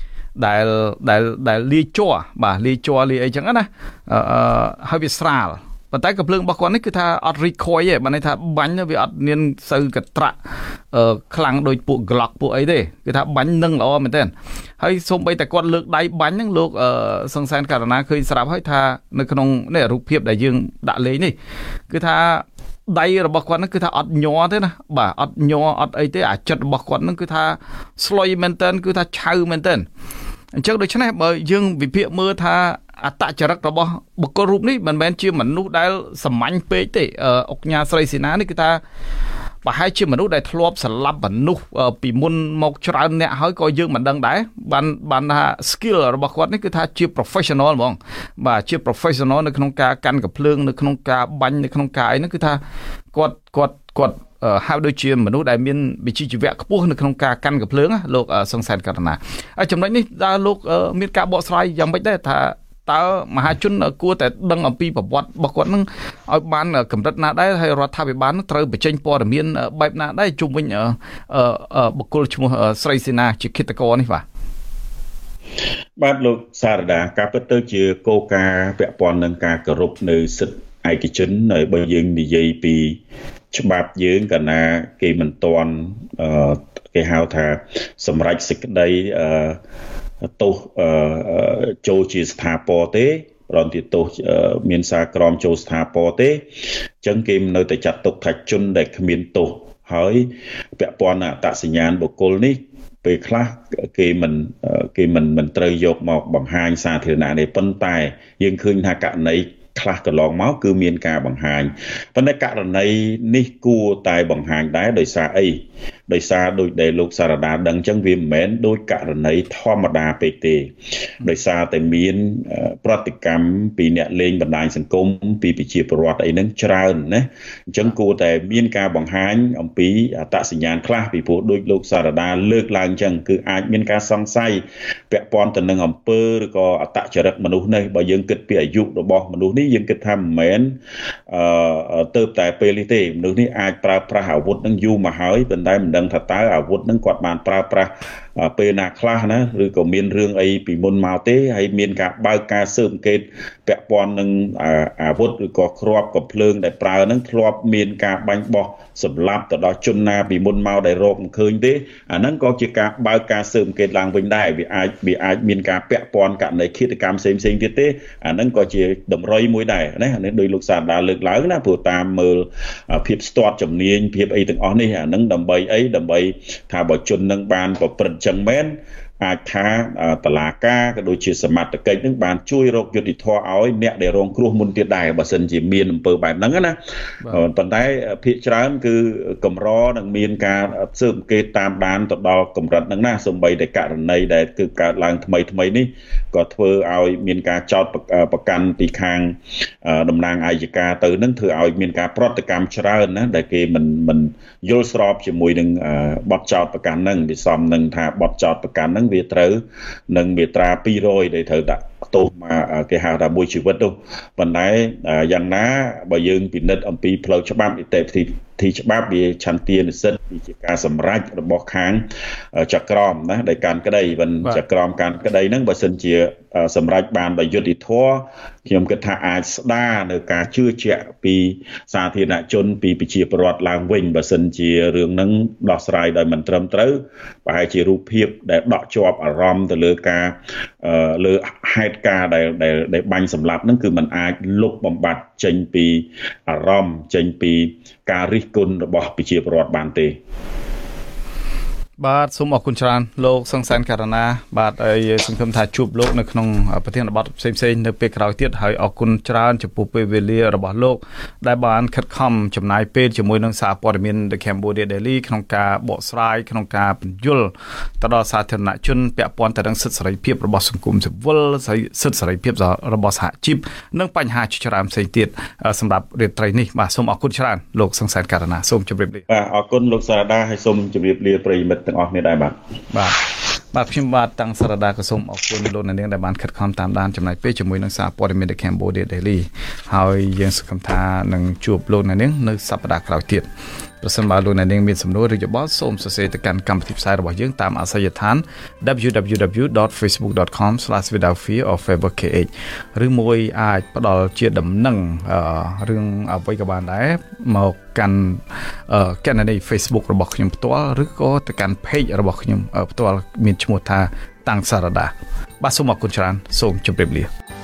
លាយជ័របាទលាយជ័រលាយអីចឹងណាហើយវាស្រាលប៉ុន្តែកំភ្លើងរបស់គាត់នេះគឺថាអត់ recoil ទេបានន័យថាបាញ់វាអត់មានសូវកត្រាក់ខ្លាំងដូចពួក Glock ពួកអីទេគឺថាបាញ់នឹងល្អមែនទែនហើយសូម្បីតែគាត់លើកដៃបាញ់ហ្នឹងលោកសង្សានករណាឃើញស្រាប់ហើយថានៅក្នុងនេះរូបភាពដែលយើងដាក់លេងនេះគឺថាដៃរបស់គាត់ហ្នឹងគឺថាអត់ញ័រទេណាបាទអត់ញ័រអត់អីទេអាចិត្តរបស់គាត់ហ្នឹងគឺថាស្លុយមែនទែនគឺថាឆៅមែនទែនអញ្ចឹងដូច្នេះបើយើងវិភាគមើលថាអត្តចរិតរបស់បុគ្គលរូបនេះមិនមែនជាមនុស្សដែលសាមញ្ញពេកទេអុកញ៉ាស្រីស៊ីណានេះគឺថាប្រហែលជាមនុស្សដែលធ្លាប់ស្លាប់មនុស្សពីមុនមកច្រើនអ្នកហើយក៏យើងមិនដឹងដែរបានថា skill របស់គាត់នេះគឺថាជា professional ហ្មងបាទជា professional នៅក្នុងការកាន់កាភ្លើងនៅក្នុងការបាញ់នៅក្នុងការអីហ្នឹងគឺថាគាត់ហៅដូចជាមនុស្សដែលមានវិជ្ជាជីវៈខ្ពស់នៅក្នុងការកាន់កាភ្លើងលោកសង្សានករណាហើយចំណុចនេះតើលោកមានការបកស្រាយយ៉ាងម៉េចដែរថាតើមហាជនគួរតែដឹងអំពីប្រវត្តិរបស់គាត់នឹងឲ្យបានកម្រិតណាដែរហើយរដ្ឋាភិបាលត្រូវបញ្ចេញព័ត៌មានបែបណាដែរជុំវិញបុគ្គលឈ្មោះស្រីសេនាជាឃាតករនេះបាទលោកសារដាការពិតទៅជាគោលការណ៍ពាក់ព័ន្ធនឹងការគោរពនៅសិទ្ធិឯកជនហើយបើយើងនិយាយពីច្បាប់យើងកាលណាគេមិនទាន់គេហៅថាសម្រេចសេចក្តីទោសចូលជាស្ថាពរទេរនទីទោសមានសារក្រមចូលស្ថាពរទេអញ្ចឹងគេនៅតែចាត់ទុកថាជនដែលគ្មានទោសហើយពាក់ព័ន្ធអត្តសញ្ញាណបុគ្គលនេះពេលខ្លះគេមិនត្រូវយកមកបង្ហាញសាធារណៈទេប៉ុន្តែយើងឃើញថាករណីខ្លះកន្លងមកគឺមានការបង្ហាញប៉ុន្តែករណីនេះគួរតែបង្ហាញដែរដោយសារអីដោយសារដូចដែលលោកសារដាដឹងអញ្ចឹងវាមិនមែនដូចករណីធម្មតាពេកទេដោយសារតែមានប្រតិកម្មពីអ្នកលេងបណ្ដាញសង្គមពីប្រជាពលរដ្ឋអីហ្នឹងច្រើនណាអញ្ចឹងគួរតែមានការបង្ហាញអំពីអត្តសញ្ញាណខ្លះពីព្រោះដូចលោកសារដាលើកឡើងអញ្ចឹងគឺអាចមានការសង្ស័យពាក់ព័ន្ធទៅនឹងអំពើឬក៏អត្តចរិតមនុស្សនេះបើយើងគិតពីអាយុរបស់មនុស្សនេះយើងគិតថាមិនមែនទៅតែពេលនេះទេមនុស្សនេះអាចប្រើប្រាស់អាវុធនឹងយូរមកហើយប៉ុន្តែមិនដឹងថាតើអាវុធនឹងគាត់បានប្រើប្រាស់ពេលណាខ្លះណាឬក៏មានរឿងអីពីមុនមកទេហើយមានការបើកការស៊ើបអង្កេតពាក់ព័ន្ធនឹងអាវុធឬក៏គ្រាប់កំភ្លើងដែលប្រើហ្នឹងធ្លាប់មានការបាញ់បោះសម្លាប់ទៅដល់ជនណាពីមុនមកដែលរកមិនឃើញទេអាហ្នឹងក៏ជាការបើកការស៊ើបអង្កេតឡើងវិញដែរវាអាចមានការពាក់ព័ន្ធករណីឃាតកម្មផ្សេងៗទៀតទេអាហ្នឹងក៏ជាតម្រុយមួយដែរណាអានេះដោយលោកសាដាលើកឡើងណាព្រោះតាមមើលភាពស្ទាត់ជំនាញភាពអីទាំងអស់នេះអាហ្នឹងដើម្បីអីដើម្បីថាបើជននឹងបានប្រព្រឹត្តចឹងមែនអាចថាតឡាការក៏ដូចជាសមត្ថកិច្ចនឹងបានជួយរកយុត្តិធម៌ឲ្យអ្នកដែលរងគ្រោះមុនទៀតដែរបើសិនជាមានអំពើបែបហ្នឹងណាប៉ុន្តែភាគច្រើនគឺកម្រនឹងមានការស៊ើបអង្កេតតាមដានទៅដល់កម្រិតហ្នឹងណាសូម្បីតែករណីដែលគឺកើតឡើងថ្មីនេះក៏ធ្វើឲ្យមានការចោទប្រកាន់ពីខាងតំណាងអាយកាទៅនឹងធ្វើឲ្យមានការប្រតិកម្មច្រើនណាដែលគេមិនយល់ស្របជាមួយនឹងបទចោទប្រកាន់ហ្នឹងវាសមនឹងថាបទចោទប្រកាន់ហ្នឹងវាត្រូវនឹងមាត្រា200ដែលត្រូវដាក់ទោសមកគេហៅថាមួយជីវិតនោះប៉ុន្តែយ៉ាងណាបើយើងពិនិត្យអំពីផ្លូវច្បាប់នីតិវិធីច្បាប់វាឆន្ទានុសិទ្ធិវាជាការសម្រេចរបស់ខាងចក្រមណាដែលការក្តីមិនចក្រមការក្តីហ្នឹងបើសិនជាសម្រេចបានដោយយុត្តិធម៌ខ្ញុំគិតថាអាចស្ដារនៅការជឿជាក់ពីសាធារណជនពីប្រជាពលរដ្ឋឡើងវិញបើសិនជារឿងហ្នឹងដោះស្រាយដោយមិនត្រឹមត្រូវប្រហែលជារូបភាពដែលដកជាប់អារម្មណ៍ទៅលើការលើហេតុការណ៍ដែលបាញ់សម្លាប់ហ្នឹងគឺมันអាចលុបបំបាត់ចេញពីអារម្មណ៍ចេញពីការរិះគន់របស់ប្រជាពលរដ្ឋបានទេបាទសូមអរគុណច្រើនលោកសង្សានករណាបាទហើយសង្ឃឹមថាជួបលោកនៅក្នុងប្រធានបទផ្សេងៗនៅពេលក្រោយទៀតហើយអរគុណច្រើនចំពោះពេលវេលារបស់លោកដែលបានខិតខំចំណាយពេលជាមួយនឹងសារព័ត៌មាន The Cambodia Daily ក្នុងការបកស្រាយក្នុងការបញ្យល់ទៅដល់សាធារណជនពាក់ព័ន្ធទៅនឹងសិទ្ធិសេរីភាពរបស់សង្គមស៊ីវិលសិទ្ធិសេរីភាពរបស់សហជីពនិងបញ្ហាជាច្រើនផ្សេងទៀតសម្រាប់រាត្រីនេះបាទសូមអរគុណច្រើនលោកសង្សានករណាសូមជម្រាបលាបាទអរគុណលោកសារដាហើយសូមជម្រាបលាប្រិយមិត្តទាំងអស់គ្នាដែរបាទខ្ញុំបាទតាំងសារដាក៏សូមអរគុណលោកអ្នកនាងដែលបានខិតខំតាមដានចំណាយពេលជាមួយនឹងសារព័ត៌មាន The Cambodia Daily ហើយយើងសង្ឃឹមថានឹងជួបលោកអ្នកនាងនៅសប្តាហ៍ក្រោយទៀតប្រសិនបើលោកអ្នកនាងមានសំណួរឬយោបល់សូមសរសេរទៅកាន់កម្មវិធីផ្សាយរបស់យើងតាមអាសយដ្ឋាន www.facebook.com/vidalfear/favorkh ឬមួយអាចផ្ដល់ជាដំណឹងរឿងអ្វីក៏បានដែរមកកាន់កណនី Facebook របស់ខ្ញុំផ្ទាល់ឬក៏ទៅកាន់ page របស់ខ្ញុំផ្ទាល់មានឈ្មោះថាតាំងសារដាបាទសូមអរគុណច្រើនសូមជម្រាបលា